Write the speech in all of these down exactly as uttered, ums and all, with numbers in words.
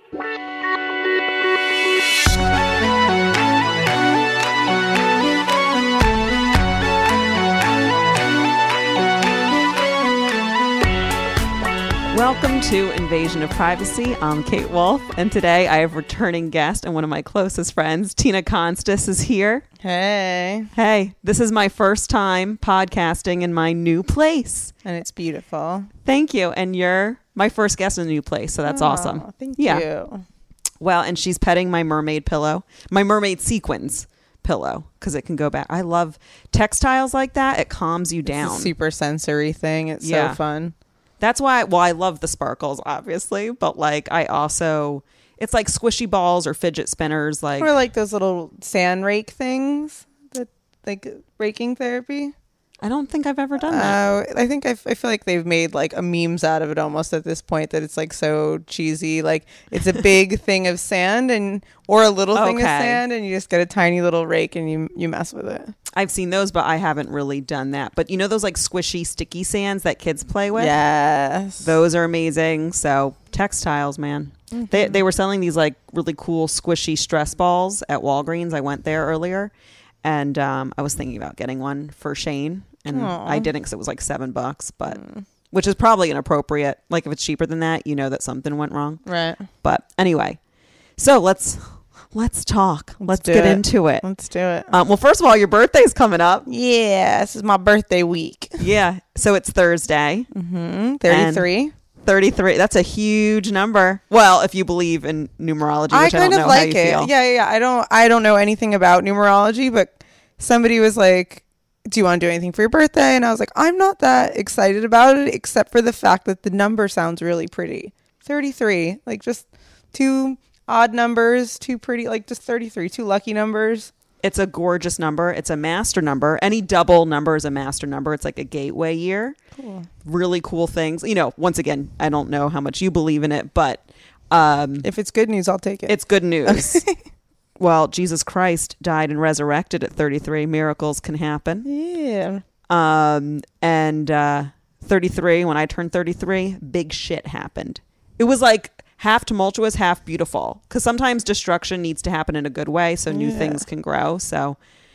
Welcome to Invasion of Privacy. I'm Kate Wolf, and today I have returning guest and one of my closest friends, Tina Constas, is here. Hey. Hey, this is my first time podcasting in my new place. And it's beautiful. Thank you. And you're my first guest in a new place, so that's oh, awesome. Thank yeah. you. Well, and she's petting my mermaid pillow, my mermaid sequins pillow, because it can go back. I love textiles like that. It calms you down. It's a super sensory thing. It's yeah. so fun. That's why, well, I love the sparkles, obviously, but like I also, it's like squishy balls or fidget spinners. like Or like those little sand rake things, that like raking therapy. I don't think I've ever done that. Uh, I think I've, I feel like they've made like a memes out of it almost at this point, that it's like so cheesy. Like it's a big thing of sand and or a little thing okay. of sand, and you just get a tiny little rake and you you mess with it. I've seen those, but I haven't really done that. But you know those like squishy, sticky sands that kids play with? Yes. Those are amazing. So textiles, man. Mm-hmm. They they were selling these like really cool squishy stress balls at Walgreens. I went there earlier, and um, I was thinking about getting one for Shane, and Aww. I didn't because it was like seven bucks, but mm. which is probably inappropriate. Like if it's cheaper than that, you know that something went wrong. Right. But anyway, so let's... Let's talk. Let's, Let's get it. into it. Let's do it. Um, well, first of all, your birthday's coming up. Yeah, this is my birthday week. Yeah. So it's Thursday. Mm-hmm. thirty-three. thirty-three. That's a huge number. Well, if you believe in numerology, which I, I kind I don't of know like how you it. feel. Yeah, yeah, yeah. I don't I don't know anything about numerology, but somebody was like, do you want to do anything for your birthday? And I was like, I'm not that excited about it, except for the fact that the number sounds really pretty. thirty-three. Like just two odd numbers, two pretty, like just thirty-three, two lucky numbers. It's a gorgeous number. It's a master number. Any double number is a master number. It's like a gateway year. Cool. Really cool things. You know, once again, I don't know how much you believe in it, but um, if it's good news, I'll take it. It's good news. Well, Jesus Christ died and resurrected at thirty-three. Miracles can happen. Yeah. Um, and uh, thirty-three, when I turned thirty-three, big shit happened. It was like half tumultuous, half beautiful. Because sometimes destruction needs to happen in a good way so new yeah. things can grow. So,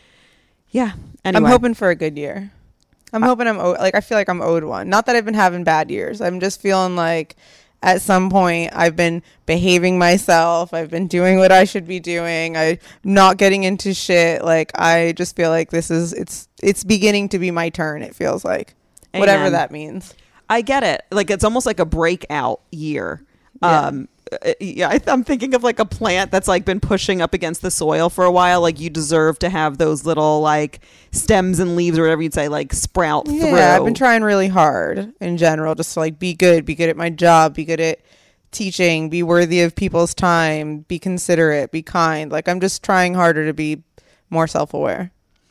yeah. Anyway. I'm hoping for a good year. I'm uh, hoping I'm, owed, like, I feel like I'm owed one. Not that I've been having bad years. I'm just feeling like at some point I've been behaving myself. I've been doing what I should be doing. I'm not getting into shit. Like, I just feel like this is, it's, it's beginning to be my turn, it feels like. Amen. Whatever that means. I get it. Like, it's almost like a breakout year. Yeah. Um, yeah, I th- I'm thinking of like a plant that's like been pushing up against the soil for a while. Like you deserve to have those little like stems and leaves or whatever you'd say, like sprout yeah, through. Yeah, I've been trying really hard in general, just to like be good, be good at my job, be good at teaching, be worthy of people's time, be considerate, be kind. Like I'm just trying harder to be more self-aware.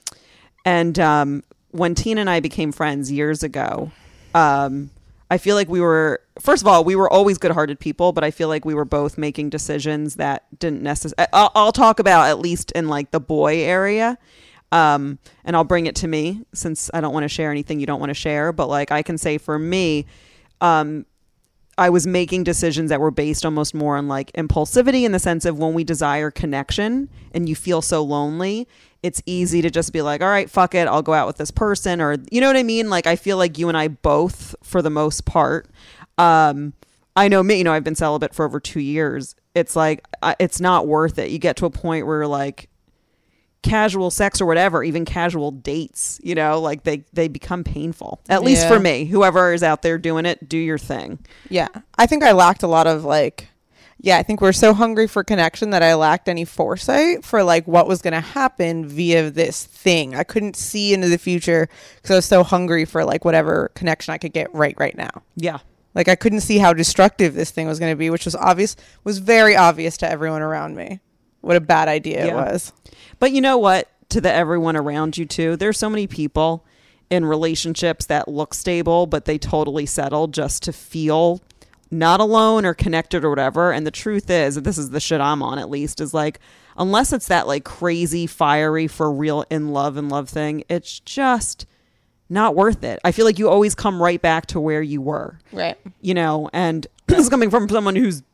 And um, when Tina and I became friends years ago, um, I feel like we were, first of all, we were always good-hearted people, but I feel like we were both making decisions that didn't necessarily, I'll, I'll talk about at least in like the boy area. Um, and I'll bring it to me since I don't want to share anything you don't want to share. But like I can say for me, um, I was making decisions that were based almost more on like impulsivity in the sense of when we desire connection and you feel so lonely, it's easy to just be like, all right, fuck it. I'll go out with this person, or, you know what I mean? Like, I feel like you and I both, for the most part, um, I know me, you know, I've been celibate for over two years. It's like, I, it's not worth it. You get to a point where like casual sex or whatever, even casual dates, you know, like they, they become painful, at yeah. least for me. Whoever is out there doing it, do your thing. Yeah. I think I lacked a lot of like, yeah, I think we're so hungry for connection that I lacked any foresight for like what was going to happen via this thing. I couldn't see into the future because I was so hungry for like whatever connection I could get right right now. Yeah. Like I couldn't see how destructive this thing was going to be, which was obvious, was very obvious to everyone around me. What a bad idea yeah. it was. But you know what? To the everyone around you too, there's so many people in relationships that look stable, but they totally settle just to feel not alone or connected or whatever. And the truth is, this is the shit I'm on at least, is like, unless it's that like crazy, fiery, for real in love and love thing, it's just not worth it. I feel like you always come right back to where you were. Right. You know, and this is coming from someone who's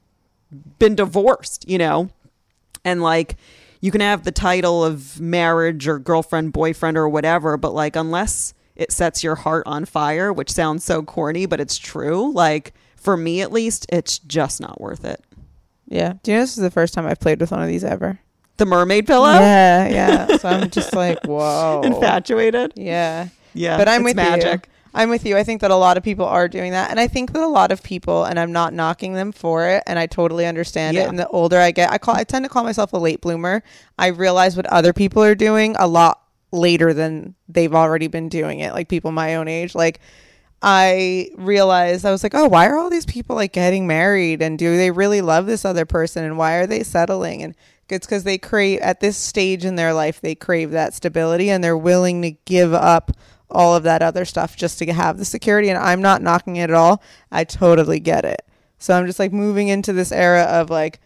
been divorced, you know, and like you can have the title of marriage or girlfriend, boyfriend or whatever, but like unless it sets your heart on fire, which sounds so corny, but it's true. Like for me, at least, it's just not worth it. Yeah. Do you know this is the first time I've played with one of these ever? The mermaid pillow? Yeah, yeah. So I'm just like, whoa. Infatuated? Yeah. Yeah. But I'm it's with magic. you. I'm with you. I think that a lot of people are doing that. And I think that a lot of people, and I'm not knocking them for it, and I totally understand Yeah. it. And the older I get, I call I tend to call myself a late bloomer. I realize what other people are doing a lot later than they've already been doing it. Like people my own age. Like I realized, I was like, oh, why are all these people like getting married? And do they really love this other person? And why are they settling? And it's because they crave, at this stage in their life, they crave that stability and they're willing to give up all of that other stuff just to have the security. And I'm not knocking it at all. I totally get it. So I'm just like moving into this era of like,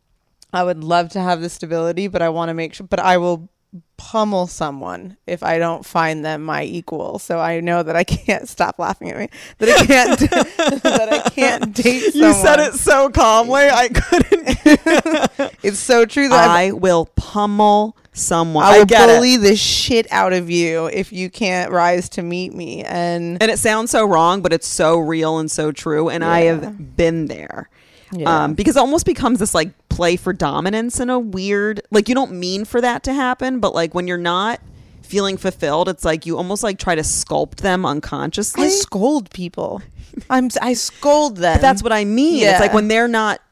I would love to have the stability, but I want to make sure, but I will pummel someone if I don't find them my equal. So I know that I can't stop laughing at me. That I can't that I can't date someone. You said it so calmly. I couldn't. It's so true that I will pummel someone. I I will get bully it. the shit out of you if you can't rise to meet me. And And it sounds so wrong, but it's so real and so true. And I Yeah. have been there. Yeah. Um, because it almost becomes this like play for dominance in a weird, like you don't mean for that to happen, but like when you're not feeling fulfilled, it's like you almost like try to sculpt them unconsciously. I scold people. I'm I scold them. But that's what I mean. Yeah. It's like when they're not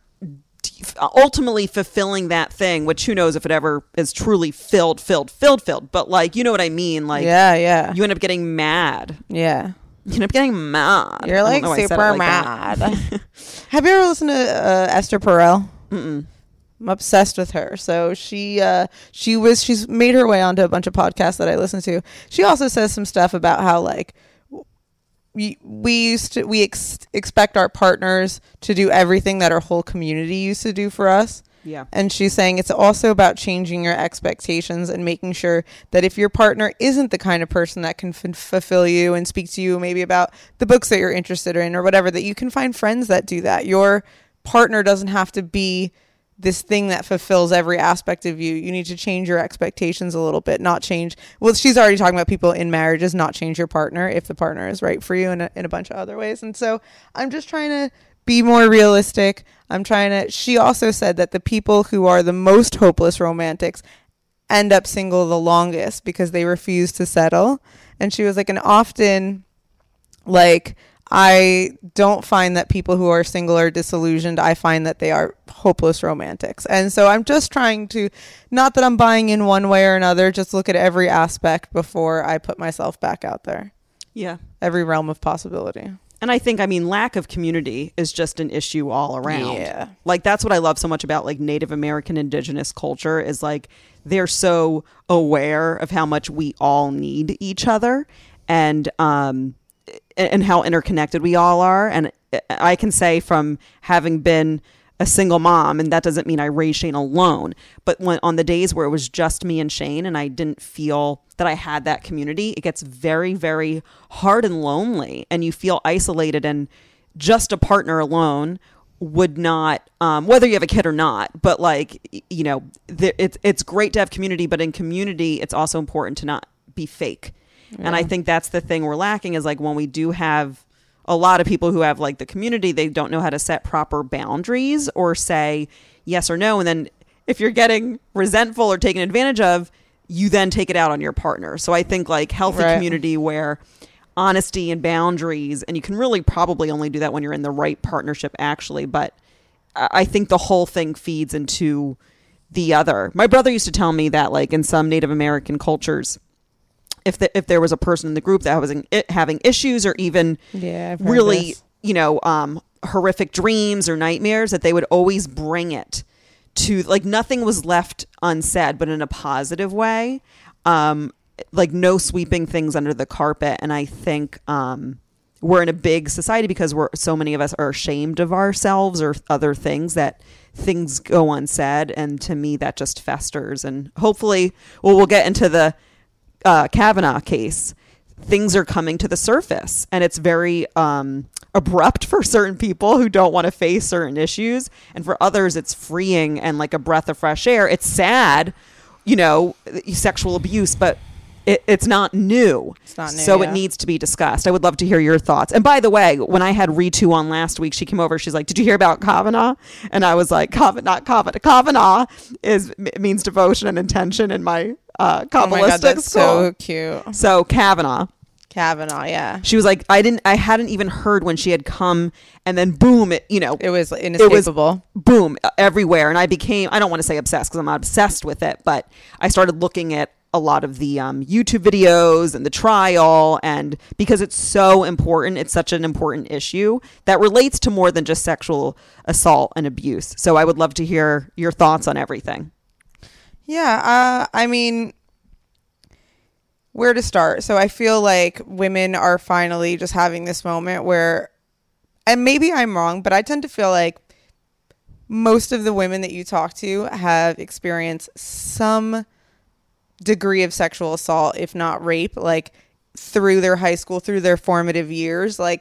ultimately fulfilling that thing, which who knows if it ever is truly filled, filled, filled, filled. But like, you know what I mean? Like, yeah, yeah, you end up getting mad. yeah. You end up getting mad. You're I like don't know why I said it super like that. mad. Have you ever listened to uh, Esther Perel? Mm-mm. I'm obsessed with her. So she uh, she was she's made her way onto a bunch of podcasts that I listen to. She also says some stuff about how like we we used to we ex- expect our partners to do everything that our whole community used to do for us. Yeah. And she's saying it's also about changing your expectations and making sure that if your partner isn't the kind of person that can f- fulfill you and speak to you maybe about the books that you're interested in or whatever, that you can find friends that do that. Your partner doesn't have to be this thing that fulfills every aspect of you. You need to change your expectations a little bit, not change. Well, she's already talking about people in marriages, not change your partner if the partner is right for you in a, in a bunch of other ways. And so I'm just trying to be more realistic. I'm trying to, she also said that the people who are the most hopeless romantics end up single the longest because they refuse to settle. And she was like, and often like, I don't find that people who are single are disillusioned. I find that they are hopeless romantics. And so I'm just trying to, not that I'm buying in one way or another, just look at every aspect before I put myself back out there. Yeah. Every realm of possibility. And I think, I mean, lack of community is just an issue all around. Yeah. Like, that's what I love so much about, like, Native American indigenous culture is, like, they're so aware of how much we all need each other and, um, and how interconnected we all are. And I can say from having been a single mom, and that doesn't mean I raised Shane alone, but when on the days where it was just me and Shane and I didn't feel that I had that community, it gets very, very hard and lonely, and you feel isolated, and just a partner alone would not, um, whether you have a kid or not, but like, you know, th- it's, it's great to have community, but in community, it's also important to not be fake. Yeah. And I think that's the thing we're lacking is like when we do have a lot of people who have like the community, they don't know how to set proper boundaries or say yes or no. And then if you're getting resentful or taken advantage of, you then take it out on your partner. So I think like healthy Right. community where honesty and boundaries, and you can really probably only do that when you're in the right partnership actually. But I think the whole thing feeds into the other. My brother used to tell me that like in some Native American cultures, if the, if there was a person in the group that was in, it, having issues or even Yeah, I've heard really, this. you know, um, horrific dreams or nightmares, that they would always bring it to, like, nothing was left unsaid, but in a positive way. Um, like no sweeping things under the carpet. And I think um, we're in a big society because we're so many of us are ashamed of ourselves or other things that things go unsaid. And to me, that just festers. And hopefully, well, we'll get into the uh, Kavanaugh case. Things are coming to the surface, and it's very um, abrupt for certain people who don't want to face certain issues. And for others, it's freeing and like a breath of fresh air. It's sad, you know, sexual abuse, but it, it's not new. It's not new. So yeah. It needs to be discussed. I would love to hear your thoughts. And by the way, when I had Ritu on last week, she came over. She's like, "Did you hear about Kavanaugh?" And I was like, "Kavanaugh, not Kavanaugh. Kavanaugh is it means devotion and intention in my uh, Kabbalistic oh my God, that's school." So cute. So Kavanaugh. Kavanaugh, yeah. She was like, I didn't, I hadn't even heard when she had come, and then boom, it, you know, it was inescapable. It was boom everywhere, and I became, I don't want to say obsessed because I'm not obsessed with it, but I started looking at a lot of the um, YouTube videos and the trial, and because it's so important, it's such an important issue that relates to more than just sexual assault and abuse. So I would love to hear your thoughts on everything. Yeah, uh, I mean. Where to start? So I feel like women are finally just having this moment where, and maybe I'm wrong, but I tend to feel like most of the women that you talk to have experienced some degree of sexual assault, if not rape, like through their high school, through their formative years. Like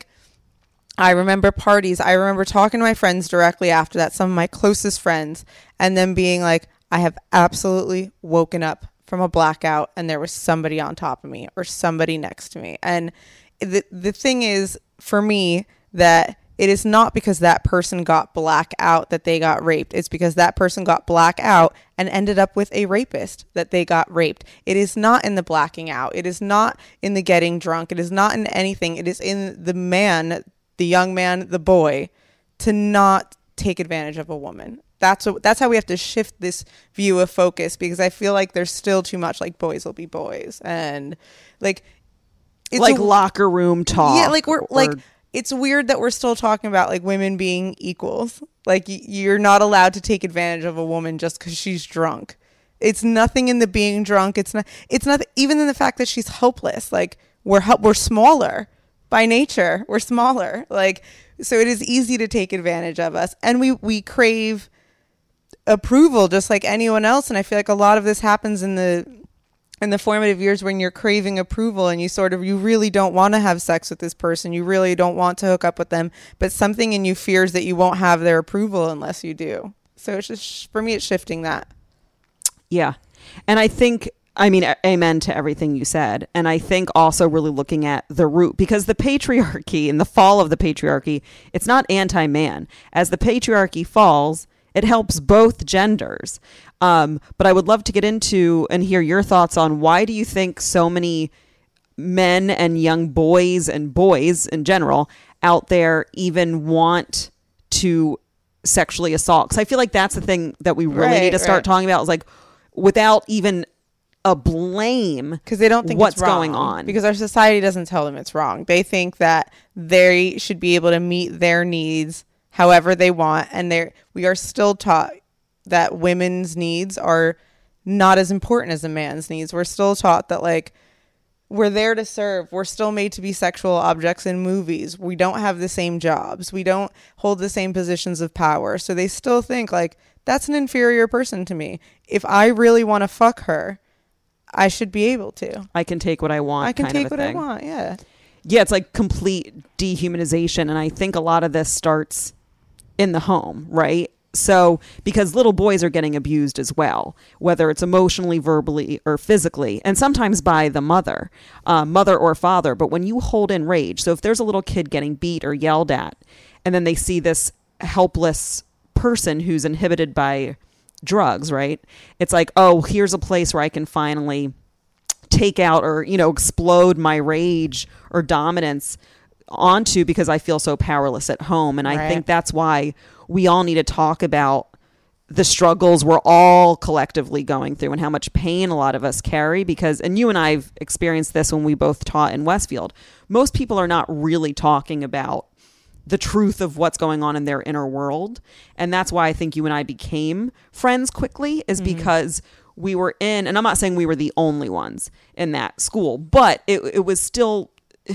I remember parties. I remember talking to my friends directly after that, some of my closest friends, and them being like, I have absolutely woken up from a blackout and there was somebody on top of me or somebody next to me. And the the thing is for me that it is not because that person got black out that they got raped. It's because that person got black out and ended up with a rapist that they got raped. It is not in the blacking out. It is not in the getting drunk. It is not in anything. It is in the man, the young man, the boy, to not take advantage of a woman. That's what, that's how we have to shift this view of focus, because I feel like there's still too much like boys will be boys and like it's like a, locker room talk. Yeah, like we're or, like it's weird that we're still talking about like women being equals. Like y- you're not allowed to take advantage of a woman just because she's drunk. It's nothing in the being drunk. It's not. It's not even in the fact that she's helpless. Like we're we're smaller by nature. We're smaller. Like so it is easy to take advantage of us, and we we crave approval just like anyone else. And I feel like a lot of this happens in the in the formative years when you're craving approval and you sort of you really don't want to have sex with this person, you really don't want to hook up with them, but something in you fears that you won't have their approval unless you do. So it's just, for me, it's shifting that. Yeah. And I think, I mean, amen to everything you said. And I think also really looking at the root, because the patriarchy and the fall of the patriarchy, it's not anti-man. As the patriarchy falls, it helps both genders. Um, but I would love to get into and hear your thoughts on why do you think so many men and young boys and boys in general out there even want to sexually assault? Because I feel like that's the thing that we really right, need to start right. talking about is like without even a blame, because they don't think what's it's wrong, going on, because our society doesn't tell them it's wrong. They think that they should be able to meet their needs however they want, and they we are still taught that women's needs are not as important as a man's needs. We're still taught that like we're there to serve. We're still made to be sexual objects in movies. We don't have the same jobs. We don't hold the same positions of power. So they still think like that's an inferior person to me. If I really want to fuck her, I should be able to. I can take what I want. I can kind take of a what thing. I want. Yeah. Yeah. It's like complete dehumanization. And I think a lot of this starts in the home, right? So because little boys are getting abused as well, whether it's emotionally, verbally, or physically, and sometimes by the mother, uh, mother or father. But when you hold in rage, so if there's a little kid getting beat or yelled at, and then they see this helpless person who's inhibited by drugs, right? It's like, oh, here's a place where I can finally take out or, you know, explode my rage or dominance onto because I feel so powerless at home. And I right. think that's why we all need to talk about the struggles we're all collectively going through and how much pain a lot of us carry, because, and you and I've experienced this when we both taught in Westfield, most people are not really talking about the truth of what's going on in their inner world. And that's why I think you and I became friends quickly, is mm-hmm. because we were in, and I'm not saying we were the only ones in that school, but it, it was still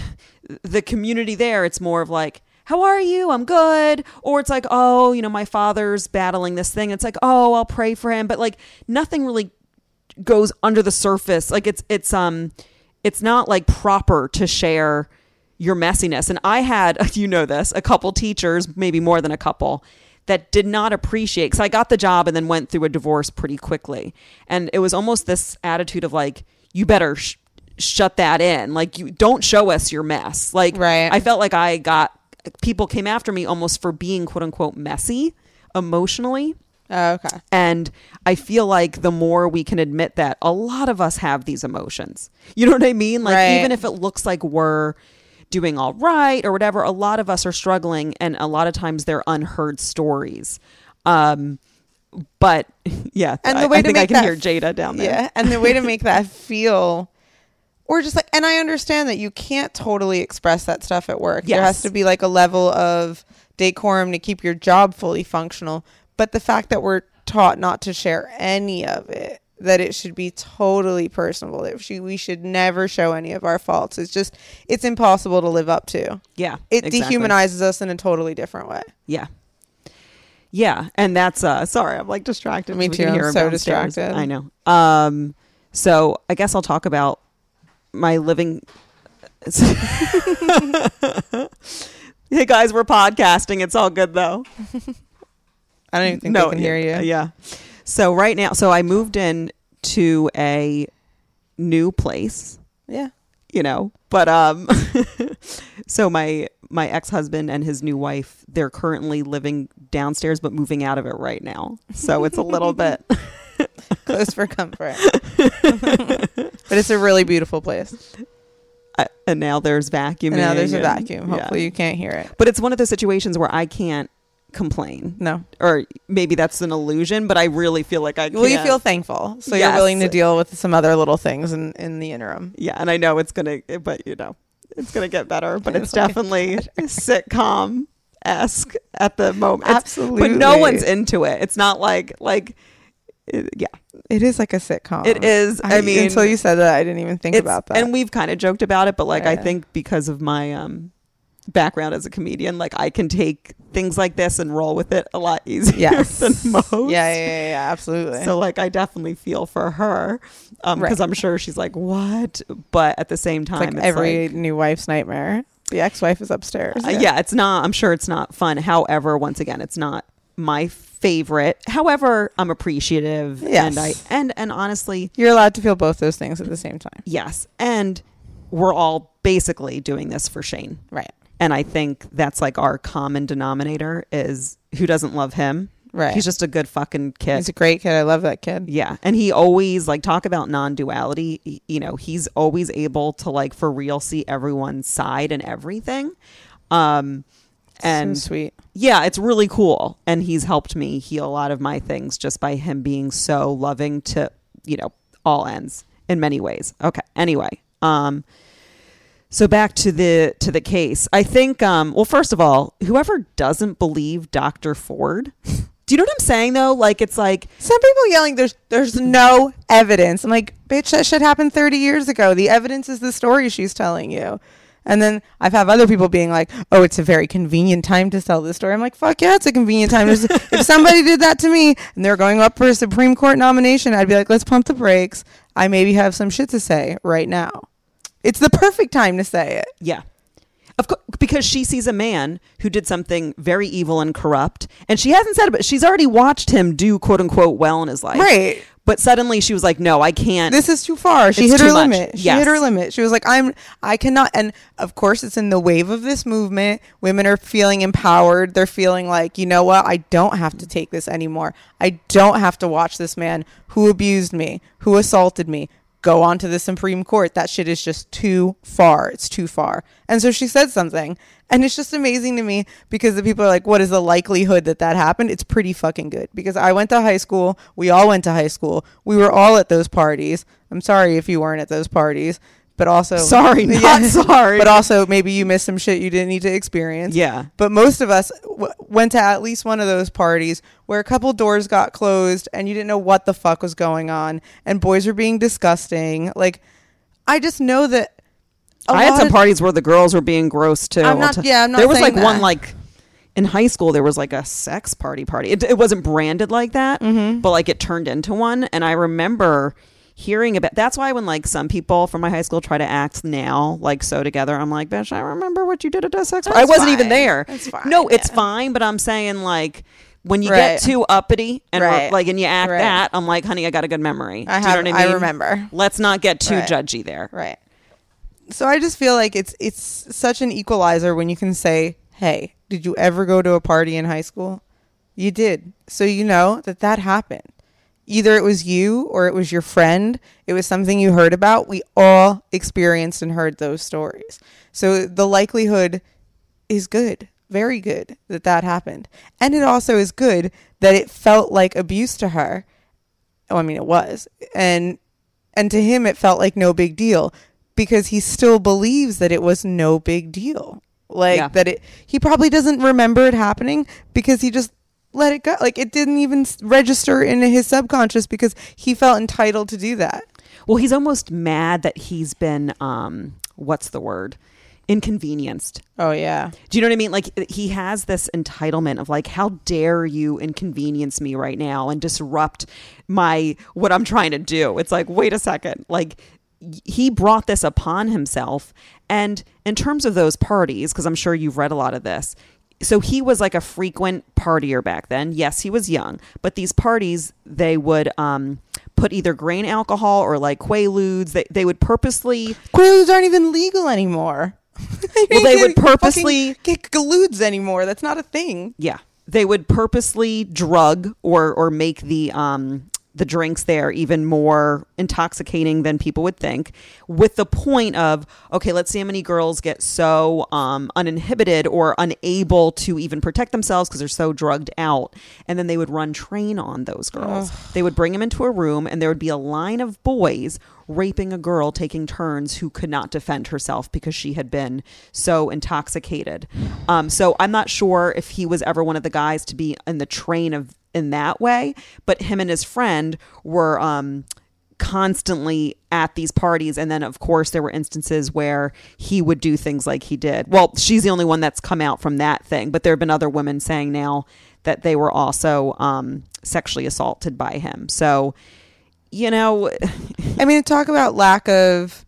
the community there. It's more of like, how are you? I'm good. Or it's like, oh, you know, my father's battling this thing. It's like, oh, I'll pray for him. But like nothing really goes under the surface. Like it's, it's, um, it's not like proper to share your messiness. And I had, you know this, a couple teachers, maybe more than a couple, that did not appreciate, because I got the job and then went through a divorce pretty quickly. And it was almost this attitude of like, you better sh- shut that in. Like, you don't show us your mess. Like, right. I felt like I got, people came after me almost for being quote unquote messy emotionally. Oh, okay. And I feel like the more we can admit that, a lot of us have these emotions. You know what I mean? Like, right. even if it looks like we're doing all right or whatever, a lot of us are struggling, and a lot of times they're unheard stories. Um, but yeah, and the I, way I to think make I can that, hear Jada down there. Yeah, and the way to make that feel, or just like, and I understand that you can't totally express that stuff at work. Yes. There has to be like a level of decorum to keep your job fully functional. But the fact that we're taught not to share any of it, that it should be totally personal, that she, we should never show any of our faults. It's just, it's impossible to live up to. Yeah. It exactly. dehumanizes us in a totally different way. Yeah. Yeah. And that's, uh, sorry, I'm like distracted. Me We too. can hear I'm him so downstairs. distracted. I know. Um, so I guess I'll talk about my living. Hey guys, we're podcasting. It's all good though. I don't even think no, they can yeah, hear you. Yeah. So right now, so I moved in to a new place, Yeah. you know, but, um, so my, my ex-husband and his new wife, they're currently living downstairs, but moving out of it right now. So it's a little bit close for comfort, but it's a really beautiful place. I, and now there's vacuuming. And now there's a and- vacuum. Hopefully yeah. you can't hear it. But it's one of those situations where I can't complain. No. Or maybe that's an illusion, but I really feel like I can't. Well, you feel thankful. So Yes. you're willing to deal with some other little things in, in the interim. Yeah, and I know it's going to, but you know, it's going to get better, but it's It'll get definitely sitcom-esque at the moment. It's- Absolutely. But no one's into it. It's not like, like, it, yeah, It is like a sitcom. it is. I, mean, until you said that, I didn't even think it's- about that. And we've kind of joked about it, but like, I Yeah. think because of my, um, background as a comedian, like I can take things like this and roll with it a lot easier yes. than most. Yeah, yeah, yeah, yeah, absolutely. So like I definitely feel for her um because Right. I'm sure she's like, what? But at the same it's time, like it's every like, new wife's nightmare. The ex-wife is upstairs. uh, yeah, it's not, I'm sure it's not fun. However, once again, it's not my favorite. However, I'm appreciative. Yes. And I and and honestly, You're allowed to feel both those things at the same time. yes. And we're all basically doing this for Shane. Right. And I think that's like our common denominator is who doesn't love him. Right. He's just a good fucking kid. He's a great kid. I love that kid. Yeah. And he always like talk about non-duality. y- You know, he's always able to like for real see everyone's side and everything. Um, and so sweet. yeah, it's really cool. And he's helped me heal a lot of my things just by him being so loving to, you know, all ends in many ways. Okay. Anyway, um, so back to the to the case. I think um well, first of all, whoever doesn't believe Doctor Ford, do you know what I'm saying though? Like it's like Some people yelling, there's there's no evidence. I'm like, bitch, that shit happened thirty years ago. The evidence is the story she's telling you. And then I've had other people being like, oh, it's a very convenient time to tell this story. I'm like, fuck yeah, it's a convenient time. If somebody did that to me and they're going up for a Supreme Court nomination, I'd be like, let's pump the brakes. I maybe have some shit to say right now. It's the perfect time to say it. yeah. Of course, because she sees a man who did something very evil and corrupt, and she hasn't said it, but she's already watched him do quote unquote well in his life. Right. But suddenly she was like, no, I can't. This is too far. She It's hit too her much. limit. She Yes. hit her limit. She was like, I'm, I cannot. And of course, it's in the wave of this movement. Women are feeling empowered. They're feeling like, you know what? I don't have to take this anymore. I don't have to watch this man who abused me, who assaulted me, go on to the Supreme Court. That shit is just too far. It's too far. And so she said something. And it's just amazing to me because the people are like, what is the likelihood that that happened? It's pretty fucking good because I went to high school. We all went to high school. We were all at those parties. I'm sorry if you weren't at those parties, but also Sorry, not sorry. But also maybe you missed some shit you didn't need to experience. Yeah. But most of us w- went to at least one of those parties where a couple doors got closed and you didn't know what the fuck was going on and boys were being disgusting. Like, I just know that a I had lot some of- parties where the girls were being gross too. I'm not- yeah, I'm not There was saying like one that. like in high school. There was like a sex party party. It, it wasn't branded like that, Mm-hmm. but like it turned into one. And I remember hearing about, that's why when like some people from my high school try to act now like so together, I'm like, bitch, I remember what you did at a sex party. I wasn't fine. even there. That's fine. No, it's yeah. fine, but I'm saying like when you Right. get too uppity and Right. like and you act Right. that, I'm like, honey, I got a good memory. I Do have. you know what I mean? I remember. Let's not get too Right. judgy there. Right. So I just feel like it's it's such an equalizer when you can say, hey, did you ever go to a party in high school? You did. So you know that that happened. Either it was you or it was your friend. It was something you heard about. We all experienced and heard those stories. So the likelihood is good, very good that that happened. And it also is good that it felt like abuse to her. Oh, I mean, it was. And and to him, it felt like no big deal because he still believes that it was no big deal. Like Yeah. that it, he probably doesn't remember it happening because he just let it go. Like it didn't even s- register in his subconscious because he felt entitled to do that. Well, he's almost mad that he's been um what's the word? Inconvenienced. Oh yeah. Do you know what I mean? Like he has this entitlement of like, how dare you inconvenience me right now and disrupt my what I'm trying to do? It's like, wait a second. Like y- he brought this upon himself. And in terms of those parties, because I'm sure you've read a lot of this, so he was like a frequent partier back then. Yes, he was young, but these parties, they would um, put either grain alcohol or like Quaaludes. They, they would purposely... Quaaludes aren't even legal anymore. Well, they would purposely... get Quaaludes anymore. That's not a thing. Yeah. They would purposely drug or, or make the... Um, the drinks there even more intoxicating than people would think, with the point of, okay, let's see how many girls get so um, uninhibited or unable to even protect themselves because they're so drugged out. And then they would run train on those girls. Ugh. They would bring them into a room and there would be a line of boys raping a girl, taking turns, who could not defend herself because she had been so intoxicated. Um, so I'm not sure if he was ever one of the guys to be in the train of in that way, but him and his friend were um, constantly at these parties. And then of course there were instances where he would do things like he did. Well, she's the only one that's come out from that thing, but there have been other women saying now that they were also um, sexually assaulted by him. So, you know, I mean, talk about lack of,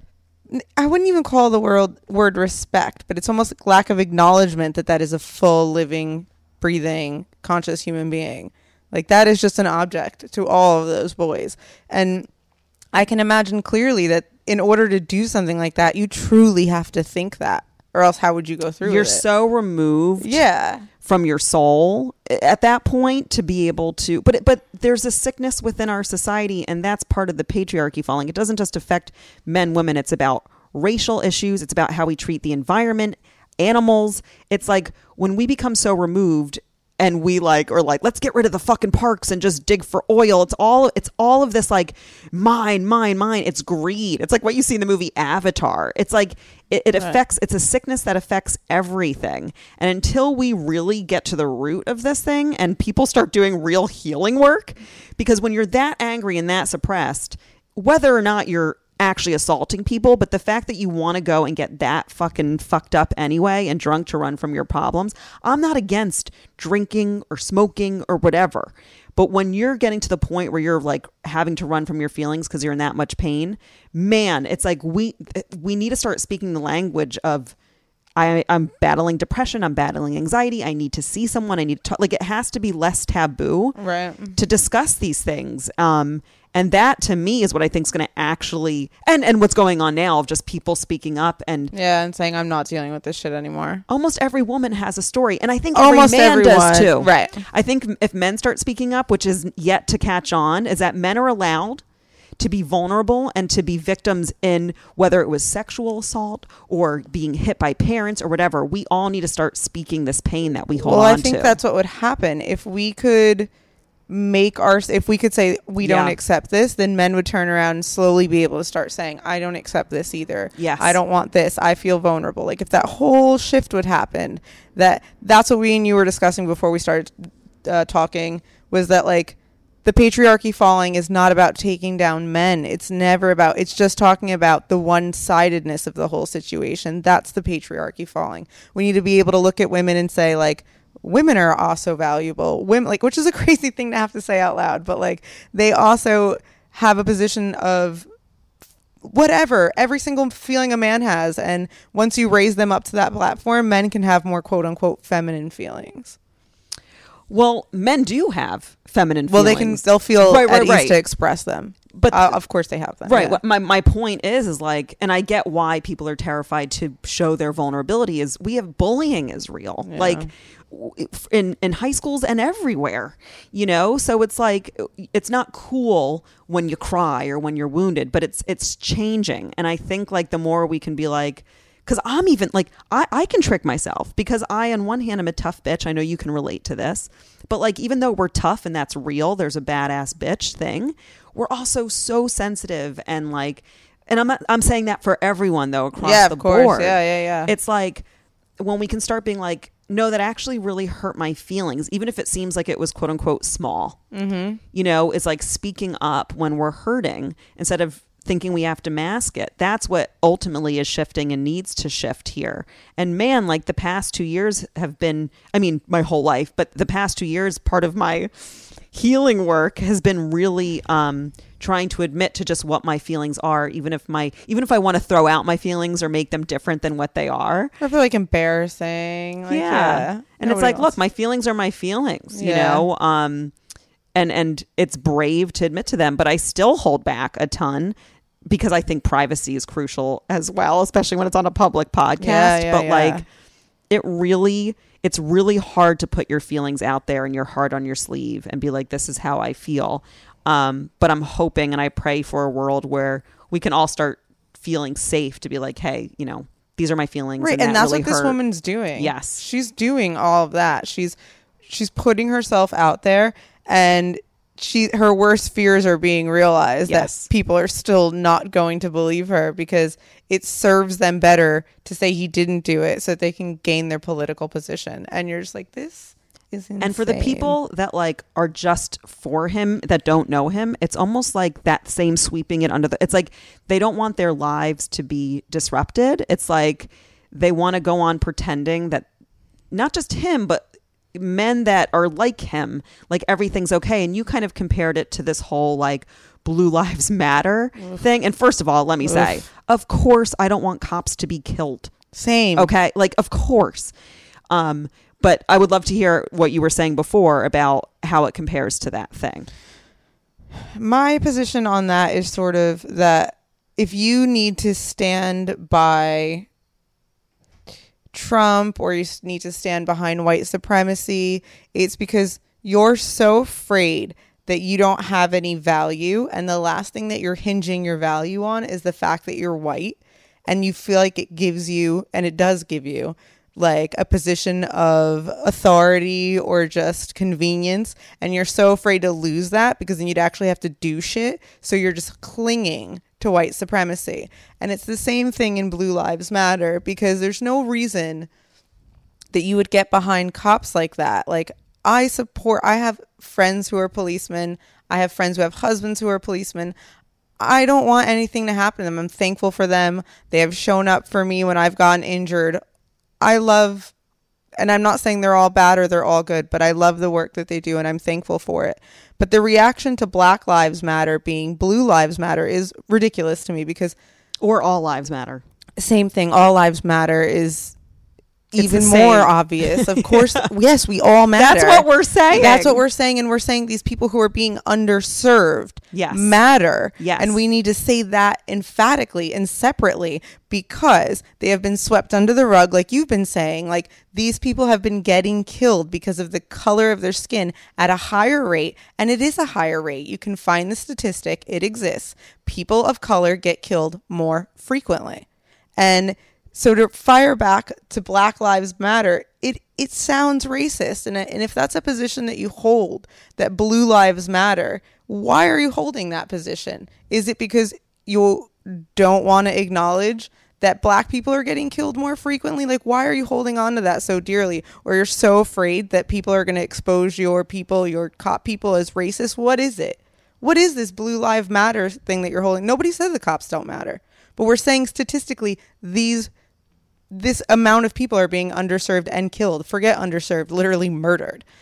I wouldn't even call the word, word respect, but it's almost like lack of acknowledgement that that is a full living, breathing, conscious human being. Like that is just an object to all of those boys. And I can imagine clearly that in order to do something like that, you truly have to think that, or else how would you go through you're with it? so removed Yeah. from your soul at that point to be able to, but it, but there's a sickness within our society, and that's part of the patriarchy falling. It doesn't just affect men, women. It's about racial issues. It's about how we treat the environment, animals. It's like when we become so removed and we like, or like, let's get rid of the fucking parks and just dig for oil. It's all, it's all of this like mine, mine, mine. It's greed. It's like what you see in the movie Avatar. It's like, it, it affects, it's a sickness that affects everything. And until we really get to the root of this thing and people start doing real healing work, because when you're that angry and that suppressed, whether or not you're actually assaulting people, but the fact that you want to go and get that fucking fucked up anyway and drunk to run from your problems, I'm not against drinking or smoking or whatever. But when you're getting to the point where you're like having to run from your feelings because you're in that much pain, man, it's like we we need to start speaking the language of, I, I'm battling depression, I'm battling anxiety, I need to see someone, I need to talk. Like it has to be less taboo Right. to discuss these things. Um, and that to me is what I think is going to actually, and, and what's going on now of just people speaking up, and Yeah, and saying I'm not dealing with this shit anymore. almost every woman has a story. And I think Almost every man does too. everyone. Right. I think if men start speaking up, which is yet to catch on, is that men are allowed to be vulnerable and to be victims in whether it was sexual assault or being hit by parents or whatever. We all need to start speaking this pain that we hold Well, on I think to. that's what would happen if we could make our, if we could say we don't Yeah. accept this, then men would turn around and slowly be able to start saying, I don't accept this either. Yes. I don't want this. I feel vulnerable. Like if that whole shift would happen, that that's what we and you were discussing before we started uh, talking, was that like the patriarchy falling is not about taking down men. It's never about, it's just talking about the one-sidedness of the whole situation. That's the patriarchy falling. We need to be able to look at women and say like, women are also valuable. Women, like, which is a crazy thing to have to say out loud, but like they also have a position of whatever, every single feeling a man has. And once you raise them up to that platform, men can have more quote unquote feminine feelings. Well, men do have feminine well, feelings. Well, they can, they'll feel right, right, at right. ease to express them. But uh, of course they have them. Right. Yeah. What my, my point is, is like, and I get why people are terrified to show their vulnerability is we have bullying is real. Yeah. Like in, in high schools and everywhere, you know? So it's like, it's not cool when you cry or when you're wounded, but it's, it's changing. And I think like the more we can be like, because I'm even like, I, I can trick myself because I, on one hand, I'm a tough bitch. I know you can relate to this. But like, even though we're tough and that's real, there's a badass bitch thing. We're also so sensitive and like, and I'm not, I'm saying that for everyone though, across yeah, the of course. board. Yeah, yeah, yeah. It's like when we can start being like, no, that actually really hurt my feelings, even if it seems like it was quote unquote small. Mm-hmm. You know, it's like speaking up when we're hurting instead of thinking we have to mask it. That's what ultimately is shifting and needs to shift here. And man, like the past two years have been, I mean, my whole life, but the past two years, part of my healing work has been really um, trying to admit to just what my feelings are, even if my, even if I want to throw out my feelings or make them different than what they are. I feel like embarrassing. Like, yeah. yeah. And Nobody it's like, else. Look, my feelings are my feelings, you yeah. know? Um, and, and it's brave to admit to them, but I still hold back a ton because I think privacy is crucial as well, especially when it's on a public podcast. Yeah, yeah, but yeah. like it really, it's really hard to put your feelings out there and your heart on your sleeve and be like, this is how I feel. Um, but I'm hoping and I pray for a world where we can all start feeling safe to be like, hey, you know, these are my feelings. Right. And, and that that's really what this hurt. woman's doing. Yes. She's doing all of that. She's, she's putting herself out there, and she, her worst fears are being realized. Yes. That people are still not going to believe her because it serves them better to say he didn't do it so that they can gain their political position. And you're just like, this is insane. And for the people that like are just for him, that don't know him, it's almost like that same sweeping it under the, it's like they don't want their lives to be disrupted. It's like they want to go on pretending that not just him, but men that are like him, like everything's okay. And you kind of compared it to this whole like Blue Lives Matter Oof. thing. And first of all, let me Oof. say, of course, I don't want cops to be killed. Same. Okay. Like, of course. Um, but I would love to hear what you were saying before about how it compares to that thing. My position on that is sort of that if you need to stand by Trump or you need to stand behind white supremacy, it's because you're so afraid that you don't have any value, and the last thing that you're hinging your value on is the fact that you're white, and you feel like it gives you, and it does give you, like a position of authority or just convenience, and you're so afraid to lose that because then you'd actually have to do shit, so you're just clinging to white supremacy. And it's the same thing in Blue Lives Matter, because there's no reason that you would get behind cops like that. Like, I support, I have friends who are policemen. I have friends who have husbands who are policemen. I don't want anything to happen to them. I'm thankful for them. They have shown up for me when I've gotten injured. I love, and I'm not saying they're all bad or they're all good, but I love the work that they do and I'm thankful for it. But the reaction to Black Lives Matter being Blue Lives Matter is ridiculous to me because... Or All Lives Matter. Same thing. All Lives Matter is even more obvious. Of course, yes, we all matter. That's what we're saying. That's what we're saying. And we're saying these people who are being underserved yes. matter. Yes. And we need to say that emphatically and separately because they have been swept under the rug, like you've been saying. Like, these people have been getting killed because of the color of their skin at a higher rate. And it is a higher rate. You can find the statistic. It exists. People of color get killed more frequently. And so to fire back to Black Lives Matter, it, it sounds racist. And, and if that's a position that you hold, that Blue Lives Matter, why are you holding that position? Is it because you don't want to acknowledge that black people are getting killed more frequently? Like, why are you holding on to that so dearly? Or you're so afraid that people are going to expose your people, your cop people as racist? What is it? What is this Blue Lives Matter thing that you're holding? Nobody said the cops don't matter. But we're saying statistically, these this amount of people are being underserved and killed. Forget underserved, literally murdered.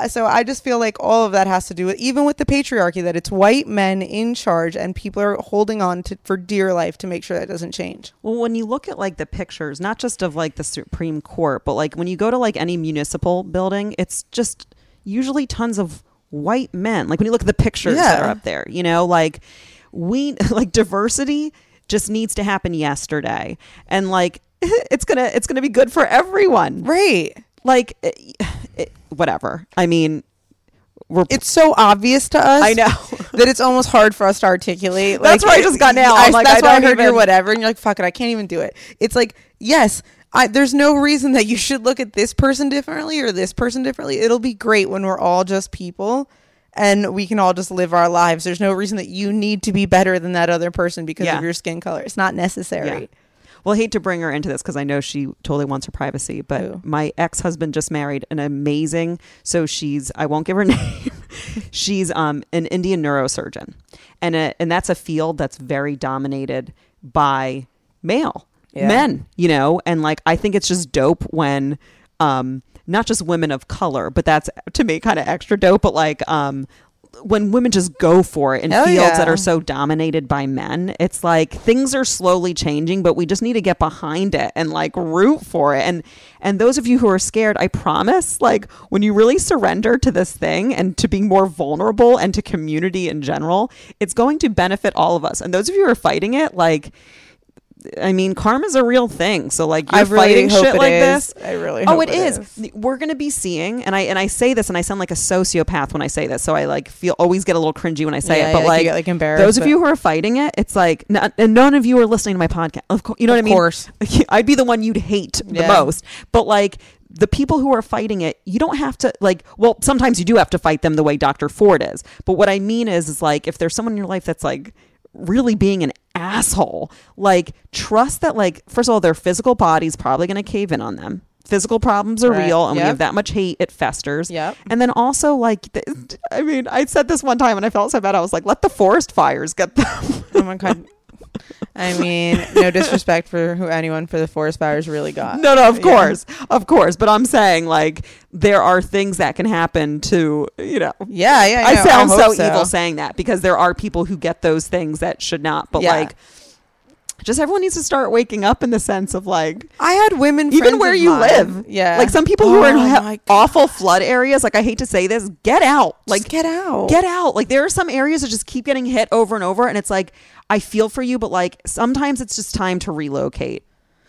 so I just feel like all of that has to do with, even with the patriarchy, that it's white men in charge and people are holding on to for dear life to make sure that doesn't change. Well, when you look at like the pictures, not just of like the Supreme Court, but like when you go to like any municipal building, it's just usually tons of white men. Like when you look at the pictures Yeah. that are up there, you know, like we like diversity just needs to happen yesterday, and like it's gonna it's gonna be good for everyone, Right. like it, it, whatever. I mean, we're It's so obvious to us. I know. that it's almost hard for us to articulate. That's like, where I just got now. I, I'm like, that's I why I don't heard your even- whatever, and you're like, fuck it, I can't even do it. It's like, yes, I, there's no reason that you should look at this person differently or this person differently. It'll be great when we're all just people and we can all just live our lives. There's no reason that you need to be better than that other person because Yeah. of your skin color. It's not necessary. Yeah. Well, I hate to bring her into this because I know she totally wants her privacy, but Who? my ex-husband just married an amazing, so she's, I won't give her name. She's um, an Indian neurosurgeon. And, a, and that's a field that's very dominated by male Yeah. men, you know? And like, I think it's just dope when, um, not just women of color, but that's to me kind of extra dope, but like, um, when women just go for it in Hell fields yeah. that are so dominated by men, it's like things are slowly changing, but we just need to get behind it and like root for it. And and those of you who are scared, I promise, like when you really surrender to this thing and to being more vulnerable and to community in general, it's going to benefit all of us. And those of you who are fighting it, like, I mean, karma's a real thing. So like you're I really fighting hope shit it like is. this. I really Oh, hope it it is. is. We're going to be seeing, and I and I say this, and I sound like a sociopath when I say this. So I like feel always get a little cringy when I say Yeah, it. But yeah, like, you get, like, embarrassed, those of but- you who are fighting it, it's like, n- and none of you are listening to my podcast. Of course, you know Of what I mean? course. I'd be the one you'd hate the Yeah. most. But like the people who are fighting it, you don't have to like. Well, sometimes you do have to fight them the way Doctor Ford is. But what I mean is, is like if there's someone in your life that's like really being an asshole, like trust that like first of all their physical body's probably going to cave in on them. Physical problems are Right. real, and when you Yep. have that much hate, it festers. Yep. And then also like th- I mean, I said this one time and I felt so bad. I was like, let the forest fires get them. Oh my God. I mean, no disrespect for who anyone for the forest fires really got. No, no, of Yeah. course, of course. But I'm saying like there are things that can happen to, you know. Yeah, yeah. I no, sound hope so, so evil saying that because there are people who get those things that should not. But Yeah. like, just everyone needs to start waking up in the sense of like, I had women even friends where of you mine. live. Yeah. Like some people who are in Oh he- my God. awful flood areas. Like I hate to say this, get out. Like Just get out. Get out. Like there are some areas that just keep getting hit over and over, and it's like I feel for you, but like sometimes it's just time to relocate.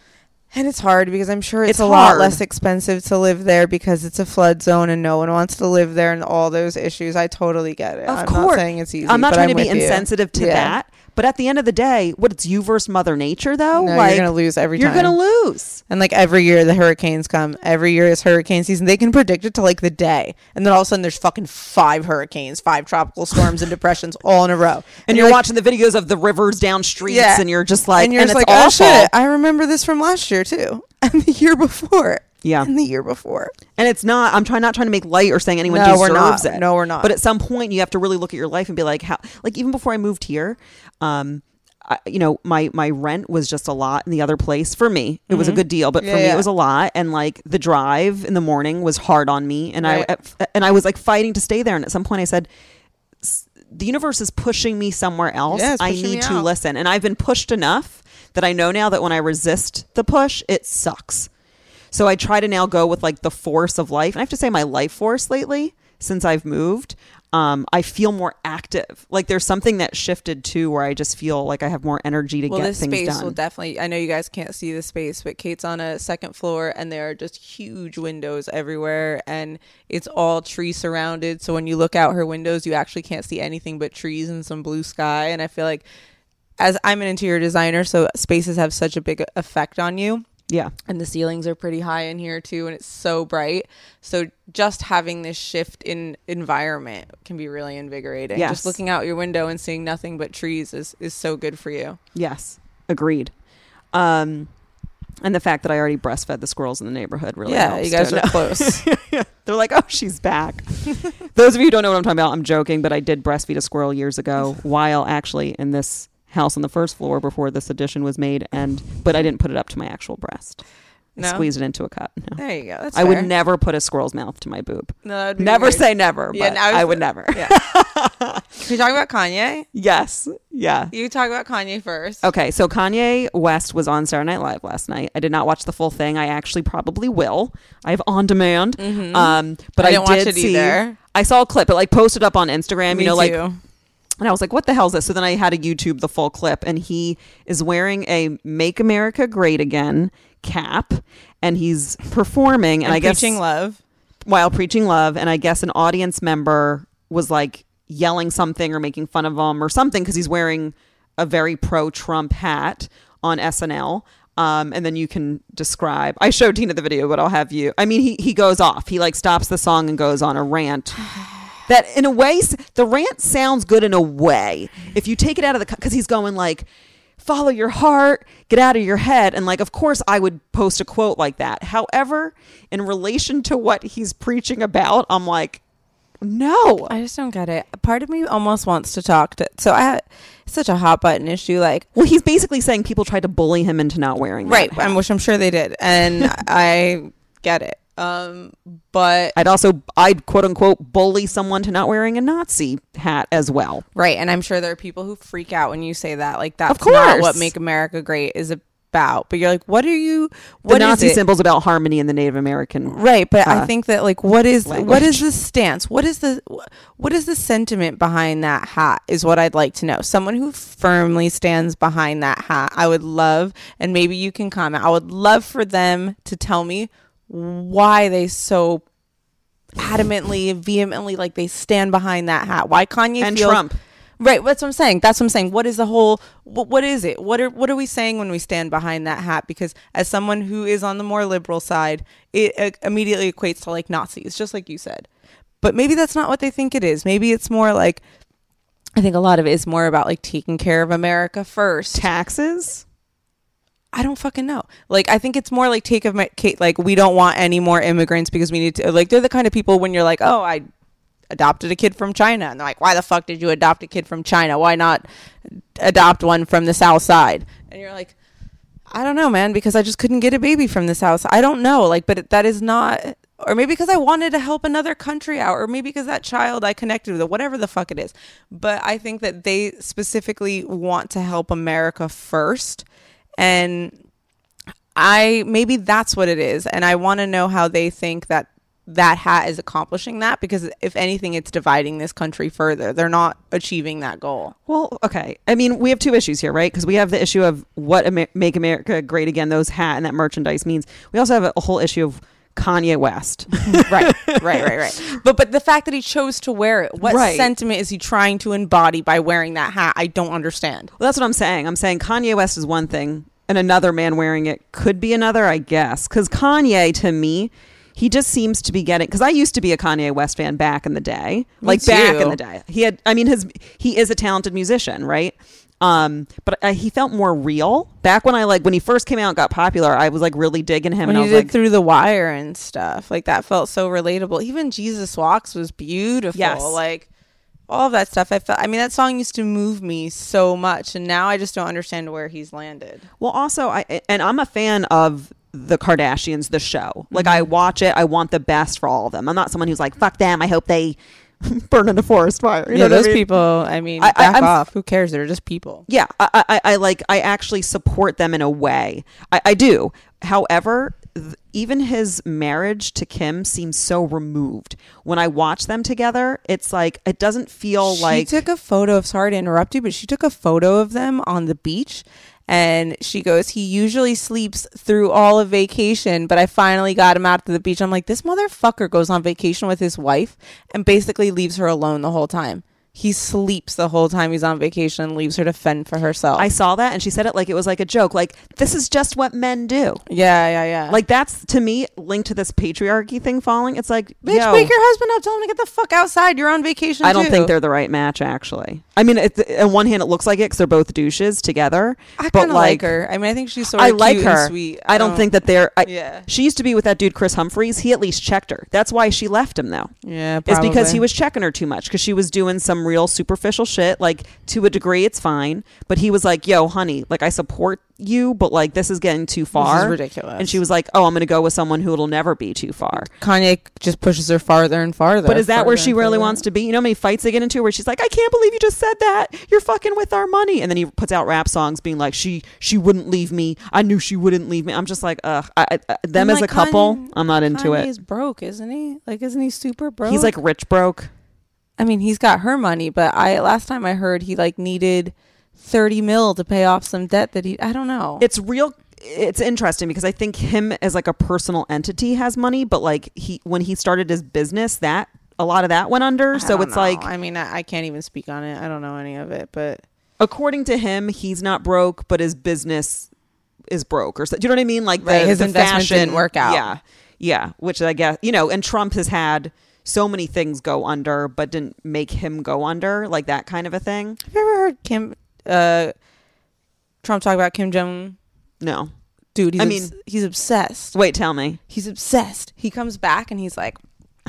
And it's hard because I'm sure it's, It's a lot hard. less expensive to live there because it's a flood zone and no one wants to live there and all those issues. I totally get it. Of I'm course. not saying it's easy. I'm not but trying I'm to be with you. insensitive to Yeah. that. But at the end of the day, what it's you versus Mother Nature, though. No, like you're gonna lose every You're time. gonna lose. And like every year the hurricanes come. Every year is hurricane season. They can predict it to like the day. And then all of a sudden there's fucking five hurricanes, five tropical storms and depressions all in a row. And, you're like, watching the videos of the rivers down streets, Yeah. and you're just like, and you're and just it's like, oh awful. shit, I remember this from last year too. And the year before. Yeah. And the year before. And it's not. I'm trying not trying to make light or saying anyone No, we're deserves not. it. No, we're not. But at some point, you have to really look at your life and be like, how? Like even before I moved here, um, I, you know, my my rent was just a lot in the other place. For me, it was a good deal, but Yeah, for me, yeah. it was a lot. And like the drive in the morning was hard on me, and Right. I and I was like fighting to stay there. And at some point, I said, "S- the universe is pushing me somewhere else. Yeah, it's I pushing me need to out." listen. And I've been pushed enough that I know now that when I resist the push, it sucks. So I try to now go with like the force of life. And I have to say my life force lately, since I've moved, um, I feel more active. Like there's something that shifted too where I just feel like I have more energy to Well, get this things space done. will definitely. I know you guys can't see the space, but Kate's on a second floor, and there are just huge windows everywhere, and it's all tree surrounded. So when you look out her windows, you actually can't see anything but trees and some blue sky. And I feel like, as I'm an interior designer, so spaces have such a big effect on you. yeah. And the ceilings are pretty high in here too, and it's so bright. So just having this shift in environment can be really invigorating. Yes. Just looking out your window and seeing nothing but trees is, is so good for you. Yes. Agreed. Um, and the fact that I already breastfed the squirrels in the neighborhood really Yeah, helps. you guys too. are close. They're like, oh, she's back. Those of you who don't know what I'm talking about, I'm joking, but I did breastfeed a squirrel years ago while actually in this house on the first floor before this addition was made, and but I didn't put it up to my actual breast. No? Squeeze it into a cup. No. There you go. That's I fair. would never put a squirrel's mouth to my boob. No, that'd be Never weird. say never, but Yeah, I was- I would never. Yeah. Can we talk about Kanye? Yes. Yeah. You talk about Kanye first. Okay, so Kanye West was on Saturday Night Live last night. I did not watch the full thing. I actually probably will. I have on demand. Mhm. Um, but I I, didn't did watch it see. either. I saw a clip. It like posted up on Instagram. Me you know, like, too. and I was like, "What the hell is this?" So then I had to YouTube the full clip, and he is wearing a "Make America Great Again" cap, and he's performing, and, And I guess preaching love. while preaching love, and I guess an audience member was like yelling something or making fun of him or something because he's wearing a very pro-Trump hat on S N L. Um, and then you can describe. I showed Tina the video, but I'll have you. I mean, he he goes off. He like stops the song and goes on a rant. That in a way, the rant sounds good in a way if you take it out of the because he's going like, follow your heart, get out of your head. And like, of course, I would post a quote like that. However, in relation to what he's preaching about, I'm like, no. I just don't get it. Part of me almost wants to talk to. So I had it's such a hot button issue. Like, Well, he's basically saying people tried to bully him into not wearing that right, hat. and which I'm sure they did, and I get it. Um, but I'd also, I'd quote unquote bully someone to not wearing a Nazi hat as well. right, and I'm sure there are people who freak out when you say that. Like, that's Of course. not what "Make America Great" is about. But you're like, what are you? What the is Nazi it? symbol's about harmony in the Native American. Right, but uh, I think that like what is what language. is the stance? What is the what is the sentiment behind that hat is what I'd like to know. Someone who firmly stands behind that hat. I would love, and maybe you can comment. I would love for them to tell me why they so adamantly, vehemently like they stand behind that hat. Why Kanye And feels, Trump. Right, that's what I'm saying. That's what I'm saying. What is the whole? What, what is it? What are what are we saying when we stand behind that hat? Because as someone who is on the more liberal side, it uh, immediately equates to like Nazis, just like you said. But maybe that's not what they think it is. Maybe it's more like, I think a lot of it is more about like taking care of America first. Taxes? I don't fucking know. Like, I think it's more like take of my like we don't want any more immigrants because we need to. Like, they're the kind of people when you're like, oh, I adopted a kid from China, and they're like, why the fuck did you adopt a kid from China? Why not adopt one from the South Side? And you're like, I don't know, man, because I just couldn't get a baby from the South. I don't know, like, but that is not. Or maybe because I wanted to help another country out, or maybe because that child I connected with, whatever the fuck it is. But I think that they specifically want to help America first. And I maybe that's what it is. And I want to know how they think that that hat is accomplishing that, because if anything, it's dividing this country further. They're not achieving that goal. Well, okay. I mean, we have two issues here, right? Because we have the issue of what Amer- Make America Great Again, those hat and that merchandise means. We also have a, a whole issue of Kanye West. right, right, right, right. But but the fact that he chose to wear it, what Right. sentiment is he trying to embody by wearing that hat? I don't understand. Well, that's what I'm saying. I'm saying Kanye West is one thing, and another man wearing it could be another, I guess. Because Kanye, to me, he just seems to be getting. Because I used to be a Kanye West fan back in the day, Me like back too. in the day. He had, I mean, his he is a talented musician, right? Um, but uh, he felt more real back when I like when he first came out and got popular. I was like really digging him, When and I he was did like, Through the Wire and stuff, like that felt so relatable. Even Jesus Walks was beautiful. Yes. Like all of that stuff. I felt. I mean, that song used to move me so much, and now I just don't understand where he's landed. well, also, I and I'm a fan of the Kardashians, the show. Like, I watch it. I want the best for all of them. I'm not someone who's like, fuck them. I hope they burn in a forest fire. You know Yeah, what I those mean? people. I mean, I- I- back I'm- off. Who cares? They're just people. Yeah, I, I, I like. I actually support them in a way. I, I do. However, th- even his marriage to Kim seems so removed. When I watch them together, it's like it doesn't feel She like. took a photo of. Sorry to interrupt you, but she took a photo of them on the beach. And she goes, he usually sleeps through all of vacation, but I finally got him out to the beach. I'm like, this motherfucker goes on vacation with his wife and basically leaves her alone the whole time. He sleeps the whole time he's on vacation and leaves her to fend for herself. I saw that, and she said it like it was like a joke. Like, this is just what men do. yeah, yeah, yeah. Like, that's to me linked to this patriarchy thing falling. It's like, bitch, yo, wake your husband up. Tell him to get the fuck outside. You're on vacation. I don't too. think they're the right match, actually. I mean, it, on one hand, it looks like it because they're both douches together. I but kind of like, her. I mean, I think she's sort of I like cute her. and sweet. I don't think that they're. I, Yeah. She used to be with that dude Chris Humphries. He at least checked her. That's why she left him, though. Yeah, It's probably. because he was checking her too much because she was doing some some real superficial shit. Like, to a degree, it's fine. But he was like, yo, honey, like, I support you, but like, this is getting too far. This is ridiculous. And she was like, oh, I'm going to go with someone who will never be too far. Kanye just pushes her farther and farther. But is that where farther she and really farther. wants to be? You know how many fights they get into where she's like, I can't believe you just said that. You're fucking with our money. And then he puts out rap songs being like, she she wouldn't leave me. I knew she wouldn't leave me. I'm just like, ugh. I, I, them And, as like, a couple, Kanye- I'm not into Kanye's it. broke, isn't he? Like, isn't he super broke? He's like rich broke. I mean, he's got her money, but I last time I heard he like needed thirty mil to pay off some debt that he, I don't know. It's real. It's interesting because I think him as like a personal entity has money, but like he, when he started his business, that a lot of that went under. I So don't it's know. like, I mean, I, I can't even speak on it. I don't know any of it, but according to him, he's not broke, but his business is broke, or so. Do you know what I mean? Like, the, Right, his the investment fashion didn't work out. Yeah, yeah. Which I guess, you know, and Trump has had so many things go under, but didn't make him go under, like that kind of a thing. have you ever heard Kim, uh, Trump talk about Kim Jong-un? No. Dude, he's I obs- mean- he's obsessed. Wait, tell me. He's obsessed. He comes back and he's like,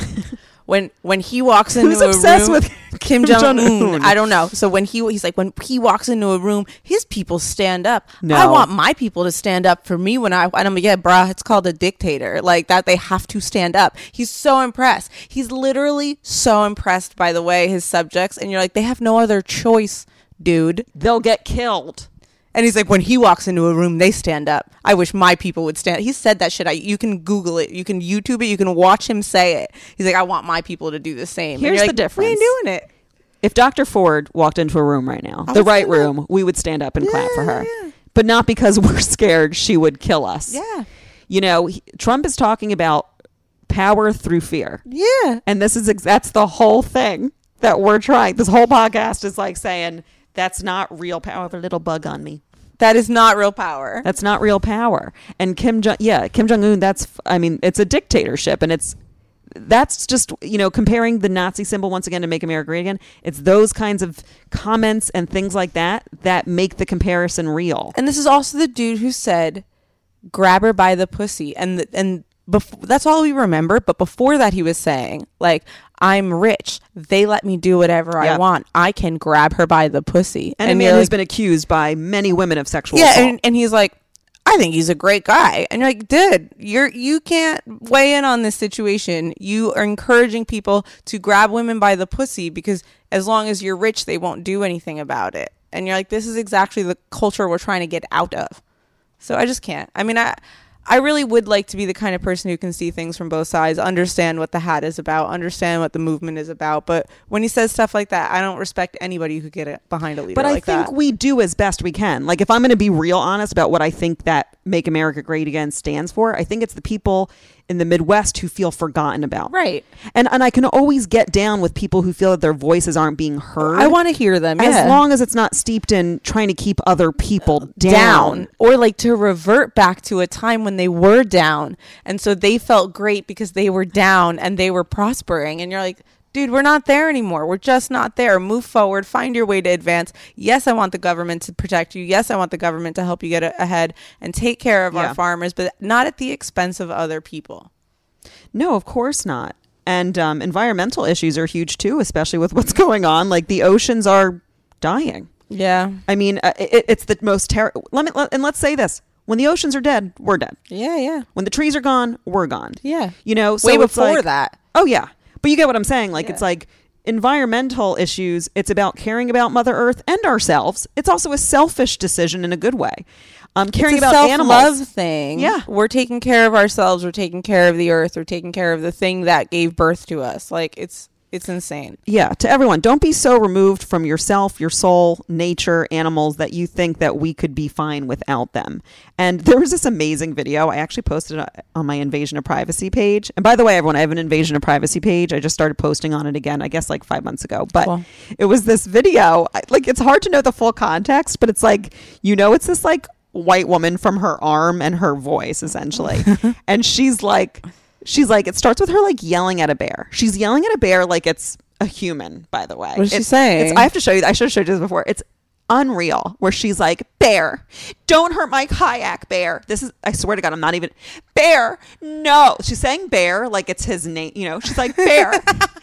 when when he walks into Who's a obsessed room, with Kim Kim Jong Un. Jong-un? I don't know. So when he he's like when he walks into a room, his people stand up. No. I want my people to stand up for me when I and I'm like, yeah, bruh, it's called a dictator. Like that, they have to stand up. He's so impressed. He's literally so impressed by the way his subjects, and you're like, they have no other choice, dude. They'll get killed. And he's like, when he walks into a room, they stand up. I wish my people would stand. He said that shit. I, you can Google it. You can YouTube it. You can watch him say it. He's like, I want my people to do the same. And Here's you're the like, difference. We ain't doing it. If Doctor Ford walked into a room right now, I the would right stand up. room, we would stand up and clap for her. Yeah, yeah. But not because we're scared she would kill us. Yeah. You know, he, Trump is talking about power through fear. Yeah. And this is ex- that's the whole thing that we're trying. This whole podcast is like saying that's not real power. A little bug on me. That is not real power. That's not real power. And Kim Jong, yeah, Kim Jong Un. That's, I mean, it's a dictatorship, and it's that's just, you know, comparing the Nazi symbol once again to Make America Great Again. It's those kinds of comments and things like that that make the comparison real. And this is also the dude who said, grab her by the pussy. And the, and before, that's all we remember. But before that, he was saying, like, I'm rich. They let me do whatever I Yep. want. I can grab her by the pussy. And, a you're man who's like, been accused by many women of sexual yeah, assault. and, and he's like, I think he's a great guy. And you're like, dude, you're you can't weigh in on this situation. You are encouraging people to grab women by the pussy because as long as you're rich, they won't do anything about it. And you're like, this is exactly the culture we're trying to get out of. So I just can't. I mean, I I really would like to be the kind of person who can see things from both sides, understand what the hat is about, understand what the movement is about. But when he says stuff like that, I don't respect anybody who could get it behind a leader But I like think that. we do as best we can. Like, if I'm going to be real honest about what I think that Make America Great Again stands for, I think it's the people in the Midwest who feel forgotten about. Right. And and I can always get down with people who feel that their voices aren't being heard. I want to hear them. as yeah. long as it's not steeped in trying to keep other people down. down or like to revert back to a time when they were down and so they felt great because they were down and they were prospering, and you're like, dude, we're not there anymore. We're just not there. Move forward, find your way to advance. Yes, I want the government to protect you. Yes, I want the government to help you get a- ahead and take care of Yeah. our farmers, but not at the expense of other people. No, of course not. And um, environmental issues are huge too, especially with what's going on. Like, the oceans are dying. Yeah. I mean, uh, it, it's the most terrible. Let me let, and let's say this: when the oceans are dead, we're dead. Yeah, yeah. When the trees are gone, we're gone. Yeah. You know, so Way it's before like- that. Oh yeah, but you get what I'm saying. Like, Yeah. it's like environmental issues. It's about caring about Mother Earth and ourselves. It's also a selfish decision in a good way. Um, caring It's a about self-love animals. thing. Yeah. We're taking care of ourselves. We're taking care of the earth. We're taking care of the thing that gave birth to us. Like, it's it's insane. Yeah, to everyone, don't be so removed from yourself, your soul, nature, animals that you think that we could be fine without them. And there was this amazing video. I actually posted it on my Invasion of Privacy page. And by the way, everyone, I have an Invasion of Privacy page. I just started posting on it again, I guess like five months ago. But Cool. it was this video. I- Like, it's hard to know the full context, but it's like, you know, it's this like white woman from her arm and her voice, essentially. And she's like... She's like, it starts with her like yelling at a bear. She's yelling at a bear like it's a human, by the way. What is she It's- saying? It's, I have to show you. I should have showed you this before. It's unreal, where she's like, Bear, don't hurt my kayak, Bear. This is, I swear to God, I'm not even, Bear, no. She's saying Bear like it's his name, you know. She's like, Bear,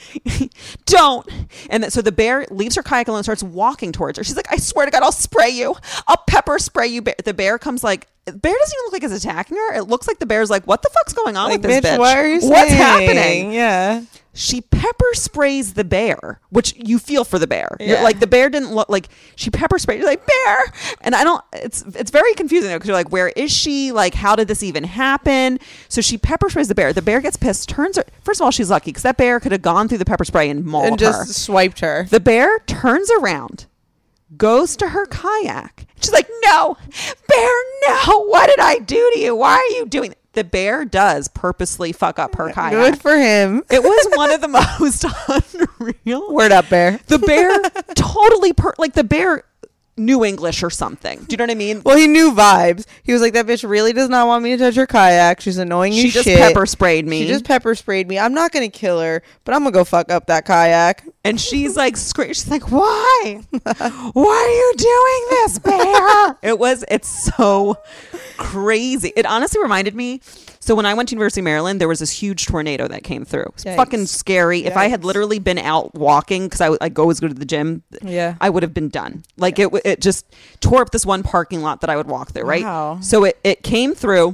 don't. And then, so the bear leaves her kayak alone and starts walking towards her. She's like, I swear to God, I'll spray you. I'll pepper spray you. Bear. The bear comes like, the bear doesn't even look like it's attacking her. It looks like the bear's like, what the fuck's going on Like, with this bitch, bitch? what are you What's saying? happening? Yeah. She pepper sprays the bear, which you feel for the bear. You're Yeah. like, the bear didn't look like, she pepper sprayed. You're like, Bear. And I don't, it's it's very confusing though, because you're like, where is she? Like, how did this even happen? So she pepper sprays the bear. The bear gets pissed, turns her. First of all, she's lucky because that bear could have gone through the pepper spray and mauled And just her. swiped her. The bear turns around, goes to her kayak. She's like, no, Bear, no. What did I do to you? Why are you doing that? The bear does purposely fuck up her kayak. Good for him. It was one of the most unreal. Word up, Bear. The bear totally, per- like the bear knew English or something. Do you know what I mean? Well, he knew vibes. He was like, that bitch really does not want me to touch her kayak. She's annoying She as just shit. pepper sprayed me. She just pepper sprayed me. I'm not going to kill her, but I'm going to go fuck up that kayak. And she's like, scre- she's like, why? Why are you doing this, bear? It was, it's so crazy. It honestly reminded me. So when I went to University of Maryland, there was this huge tornado that came through. It was Yikes. fucking scary. If I had Yikes. literally been out walking, because I, w- I always go to the gym, Yeah. I would have been done. Like it, w- it just tore up this one parking lot that I would walk through. Right. Wow. So it, it came through.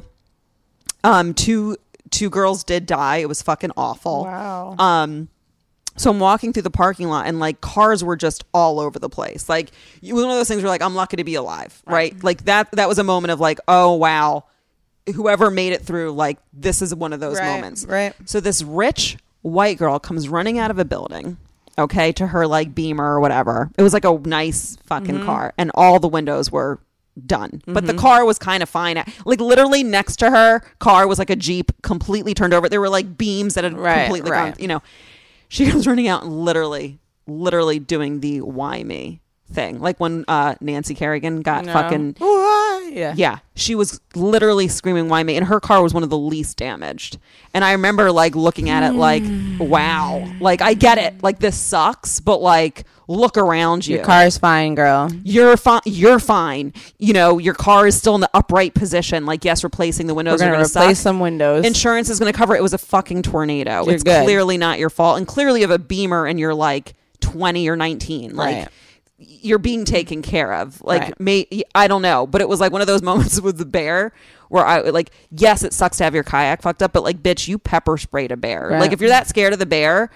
Um, two two girls did die. It was fucking awful. Wow. Um, so I'm walking through the parking lot and like cars were just all over the place. Like it was one of those things where like, I'm lucky to be alive. Right. right? Like that, that was a moment of like, oh, wow. Whoever made it through, like this is one of those Right, moments. right. So this rich white girl comes running out of a building. Okay. To her like Beamer or whatever. It was like a nice fucking Mm-hmm. car and all the windows were done, but the car was kind of fine. Like literally next to her car was like a Jeep completely turned over. There were like beams that had Right, completely right. gone, you know. She comes running out and literally literally doing the why me thing, like when uh Nancy Kerrigan got No. fucking Ooh, yeah. yeah, she was literally screaming why me, and her car was one of the least damaged. And I remember like looking at it like, wow, like I get it, like this sucks, but like look around you. Your car's fine, girl. You're fine. You're fine. You know, your car is still in the upright position. Like, yes, replacing the We're windows going are to going to replace suck. some windows. Insurance is going to cover it. It was a fucking tornado. You're it's good. clearly not your fault. And clearly you have a Beamer and you're like twenty or nineteen. Like, Right. you're being taken care of. Like, Right. may, I don't know. But it was like one of those moments with the bear where I, like, yes, it sucks to have your kayak fucked up, but like, bitch, you pepper sprayed a bear. Right. Like, if you're that scared of the bear,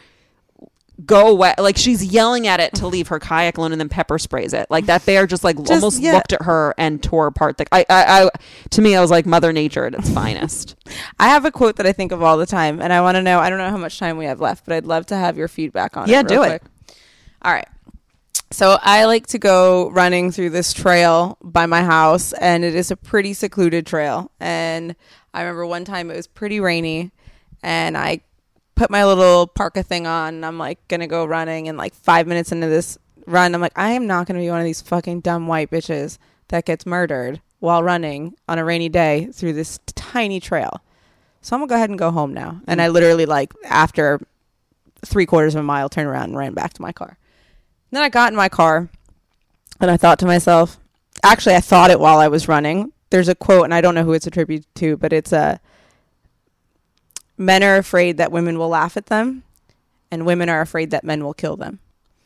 go away. Like, she's yelling at it to leave her kayak alone and then pepper sprays it. Like, that bear just like Just- almost yeah. looked at her and tore apart the I, I I to me I was like Mother Nature at its finest. I have a quote that I think of all the time, and I want to know, I don't know how much time we have left, but I'd love to have your feedback on Yeah, it. real do it. quick. All right. So I like to go running through this trail by my house, and it is a pretty secluded trail. And I remember one time it was pretty rainy, and I put my little parka thing on, and I'm like going to go running, and like five minutes into this run, I'm like, I am not going to be one of these fucking dumb white bitches that gets murdered while running on a rainy day through this tiny trail. So I'm gonna go ahead and go home now. And I literally, like, after three quarters of a mile, turned around and ran back to my car. And then I got in my car and I thought to myself, actually, I thought it while I was running. There's a quote, and I don't know who it's attributed to, but it's a, men are afraid that women will laugh at them, and women are afraid that men will kill them.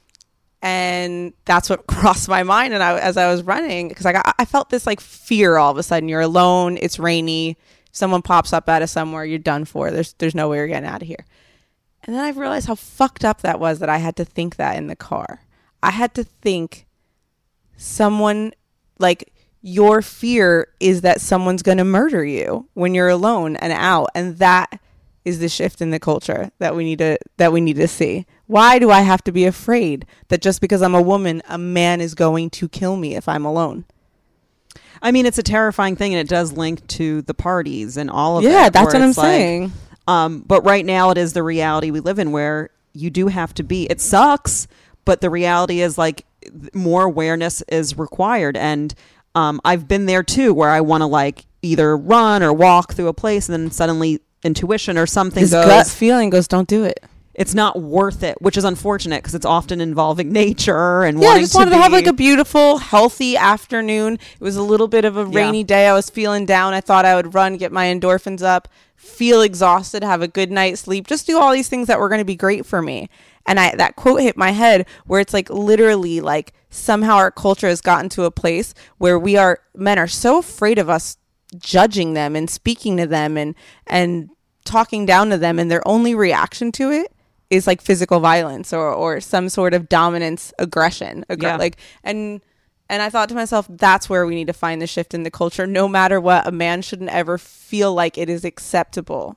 And that's what crossed my mind. And I, as I was running, because I got, I felt this like fear all of a sudden. You're alone. It's rainy. Someone pops up out of somewhere. You're done for. There's, there's no way you're getting out of here. And then I realized how fucked up that was, that I had to think that in the car. I had to think someone, like, your fear is that someone's going to murder you when you're alone and out. And that is the shift in the culture that we need to, that we need to see. Why do I have to be afraid that just because I'm a woman, a man is going to kill me if I'm alone? I mean, it's a terrifying thing, and it does link to the parties and all of Yeah, it. that's where what I'm it's like, saying. Um, but right now, it is the reality we live in, where you do have to be. It sucks, but the reality is like more awareness is required. And um, I've been there too, where I want to like either run or walk through a place, and then suddenly intuition or something This goes. gut feeling goes, don't do it. it's not worth it, which is unfortunate because it's often involving nature and yeah, wanting I just to wanted to, be, have like a beautiful, healthy afternoon. It was a little bit of a Yeah. rainy day. I was feeling down. I thought I would run, get my endorphins up, feel exhausted, have a good night's sleep, just do all these things that were going to be great for me. And I that quote hit my head where it's like literally like somehow our culture has gotten to a place where we are men are so afraid of us judging them and speaking to them and and talking down to them, and their only reaction to it is like physical violence or or some sort of dominance, aggression, aggr- Yeah. like and and I thought to myself, that's where we need to find the shift in the culture. No matter what, a man shouldn't ever feel like it is acceptable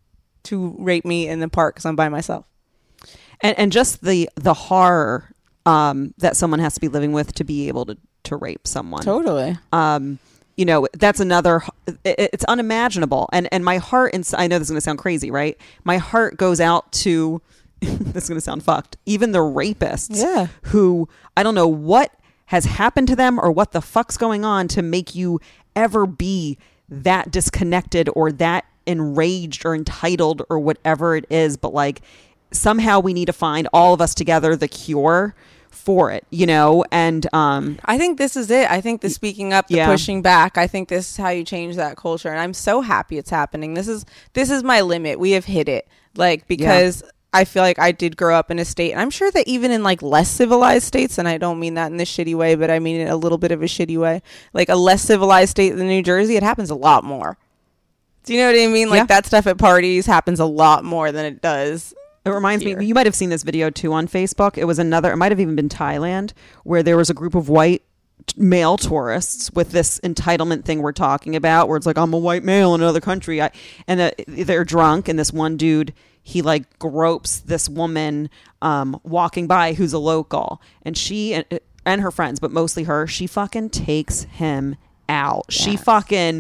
to rape me in the park because I'm by myself. and, and just the the horror um, that someone has to be living with to be able to to rape someone. Totally. Um, you know, that's another, it, it's unimaginable. And, and my heart, ins- I know this is going to sound crazy, right? My heart goes out to, this is going to sound fucked, even the rapists Yeah. who, I don't know what has happened to them or what the fuck's going on to make you ever be that disconnected or that enraged or entitled or whatever it is. But like, somehow we need to find all of us together the cure for it, you know. And um I think this is it. I think the speaking up, the Yeah. pushing back, I think this is how you change that culture. And I'm so happy it's happening. This is this is my limit. We have hit it. Like, because I feel like I did grow up in a state, and I'm sure that even in like less civilized states, and I don't mean that in this shitty way, but I mean it a little bit of a shitty way, like a less civilized state than New Jersey, it happens a lot more. Do you know what I mean? Like Yeah. that stuff at parties happens a lot more than it does. It reminds Here. me, you might have seen this video too on Facebook. It was another, it might have even been Thailand, where there was a group of white t- male tourists with this entitlement thing we're talking about, where it's like, I'm a white male in another country. I, and the, they're drunk, and this one dude, he like gropes this woman um, walking by who's a local, and she and, and her friends, but mostly her, she fucking takes him out. She Yes. fucking...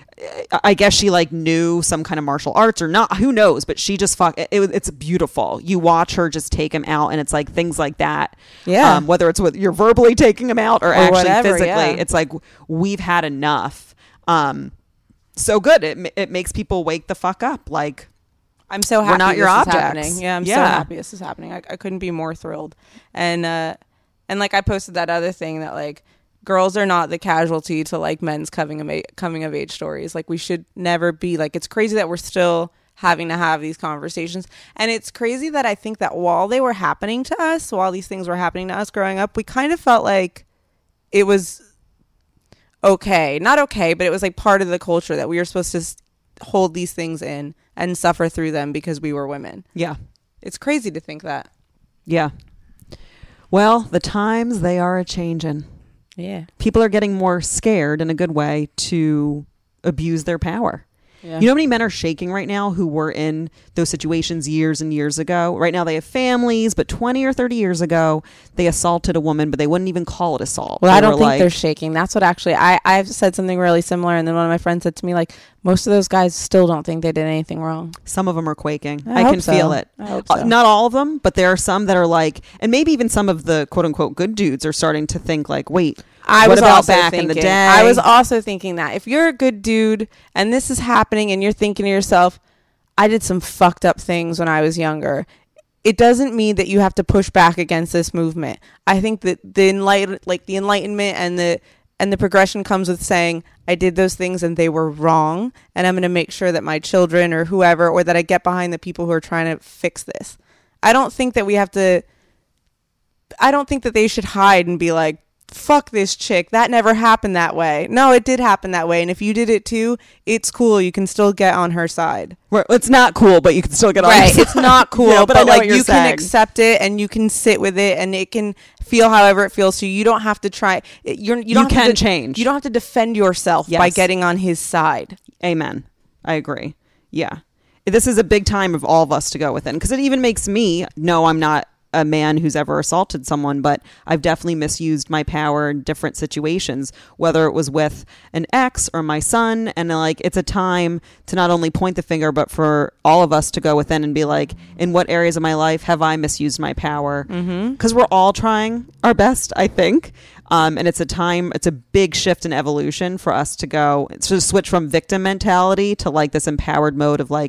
I guess she like knew some kind of martial arts or not, who knows, but she just fuck it, it, it's beautiful. You watch her just take him out, and it's like things like that. Yeah. Um, whether it's with you're verbally taking him out or, actually whatever, physically, yeah. it's like we've had enough. Um, so good. It, ma- it makes people wake the fuck up. Like, I'm so We're happy not your this objects. is happening. Yeah, I'm so Yeah. happy this is happening. I, I couldn't be more thrilled. And uh, and like I posted that other thing that like girls are not the casualty to like men's coming of age, coming of age stories. Like we should never be like. It's crazy that we're still having to have these conversations, and it's crazy that I think that while they were happening to us, while these things were happening to us growing up, we kind of felt like it was okay, not okay, but it was like part of the culture that we were supposed to s- hold these things in and suffer through them because we were women. yeah, It's crazy to think that. yeah. Well, the times, they are a changing. Yeah. People are getting more scared in a good way to abuse their power. Yeah. You know how many men are shaking right now who were in those situations years and years ago? Right now they have families, but twenty or thirty years ago, they assaulted a woman, but they wouldn't even call it assault. Well, They I don't were think like, they're shaking. That's what actually I I've said something really similar, and then one of my friends said to me like, most of those guys still don't think they did anything wrong. some of them are quaking. I I, hope can so. feel it. I hope Uh, so. not all of them, but there are some that are like, and maybe even some of the quote unquote good dudes are starting to think like, wait, I what was about also back thinking, in the day? I was also thinking that if you're a good dude and this is happening and you're thinking to yourself, I did some fucked up things when I was younger, it doesn't mean that you have to push back against this movement. I think that the enlighten, like the enlightenment and the and the progression comes with saying, I did those things and they were wrong, and I'm going to make sure that my children or whoever, or that I get behind the people who are trying to fix this. I don't think that we have to I don't think that they should hide and be like, fuck this chick, that never happened that way. No, it did happen that way, and if you did it too, it's cool. You can still get on her side. Right, it's not cool, but you can still get on. Right, your it's side. not cool, Yeah, but, I know like what you're you saying. can accept it and you can sit with it, and it can feel however it feels to you. You don't have to try. it- You're, you You don't have can to, change. You don't have to defend yourself by Yes. getting on his side. Amen. I agree. Yeah. This is a big time of all of us to go within, because it even makes me know I'm not a man who's ever assaulted someone, but I've definitely misused my power in different situations, whether it was with an ex or my son. And like, it's a time to not only point the finger, but for all of us to go within and be like, in what areas of my life have I misused my power? Mm-hmm. Because we're all trying our best, I think. Um, and it's a time, it's a big shift in evolution for us to go, to switch from victim mentality to like this empowered mode of like,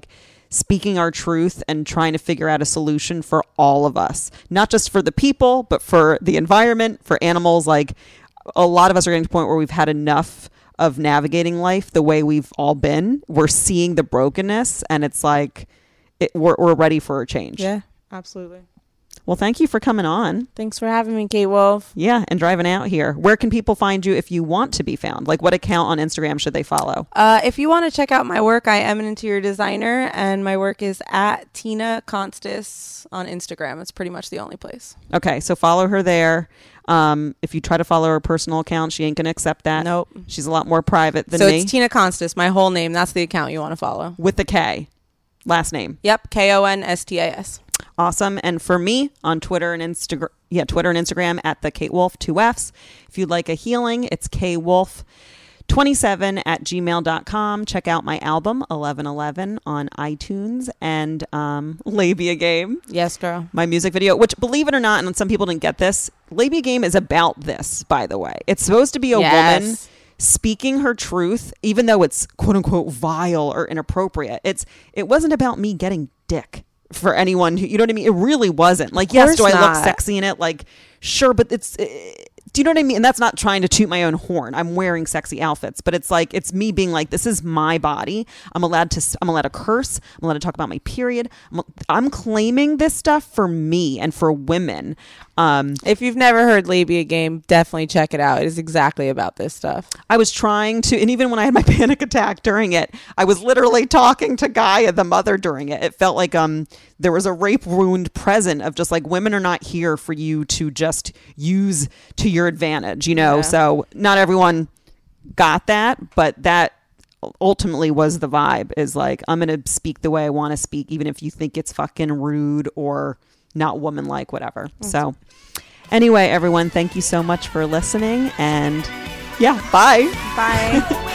speaking our truth and trying to figure out a solution for all of us, not just for the people, but for the environment, for animals. Like, a lot of us are getting to the point where we've had enough of navigating life the way we've all been. We're seeing the brokenness, and it's like it, we're, we're ready for a change. Yeah, absolutely. Well, thank you for coming on. Thanks for having me, Kate Wolf. Yeah, and driving out here. Where can people find you if you want to be found? Like, what account on Instagram should they follow? Uh, if you want to check out my work, I am an interior designer, and my work is at Tina Constas on Instagram. It's pretty much the only place. Okay, so follow her there. Um, if you try to follow her personal account, she ain't going to accept that. Nope. She's a lot more private than so me. So it's Tina Constas, my whole name. That's the account you want to follow. With the K. Last name. Yep, K O N S T A S. Awesome. And for me, on Twitter and Instagram, yeah, Twitter and Instagram at the Kate Wolf, two F's. If you'd like a healing, it's K Wolf twenty-seven at gmail dot com. Check out my album eleven eleven on iTunes, and um, Labia Game. Yes, girl. My music video, which, believe it or not, and some people didn't get this, Labia Game is about this, by the way. It's supposed to be a yes. woman speaking her truth, even though it's quote unquote vile or inappropriate. It's it wasn't about me getting dick for anyone who, you know what I mean? It really wasn't. Like, yes, do I not. look sexy in it? Like, sure, but it's it, do you know what I mean? And that's not trying to toot my own horn. I'm wearing sexy outfits, but it's like, it's me being like, this is my body. I'm allowed to, I'm allowed to curse. I'm allowed to talk about my period. I'm, I'm claiming this stuff for me and for women. Um, if you've never heard Labia Game, definitely check it out. It is exactly about this stuff. I was trying to, and even when I had my panic attack during it, I was literally talking to Gaia, the mother, during it. It felt like um there was a rape wound present of just like, women are not here for you to just use to your advantage, you know? Yeah. So not everyone got that, but that ultimately was the vibe, is like, I'm going to speak the way I want to speak, even if you think it's fucking rude or not woman-like, whatever. Mm-hmm. So anyway, everyone, thank you so much for listening, and yeah, bye. Bye.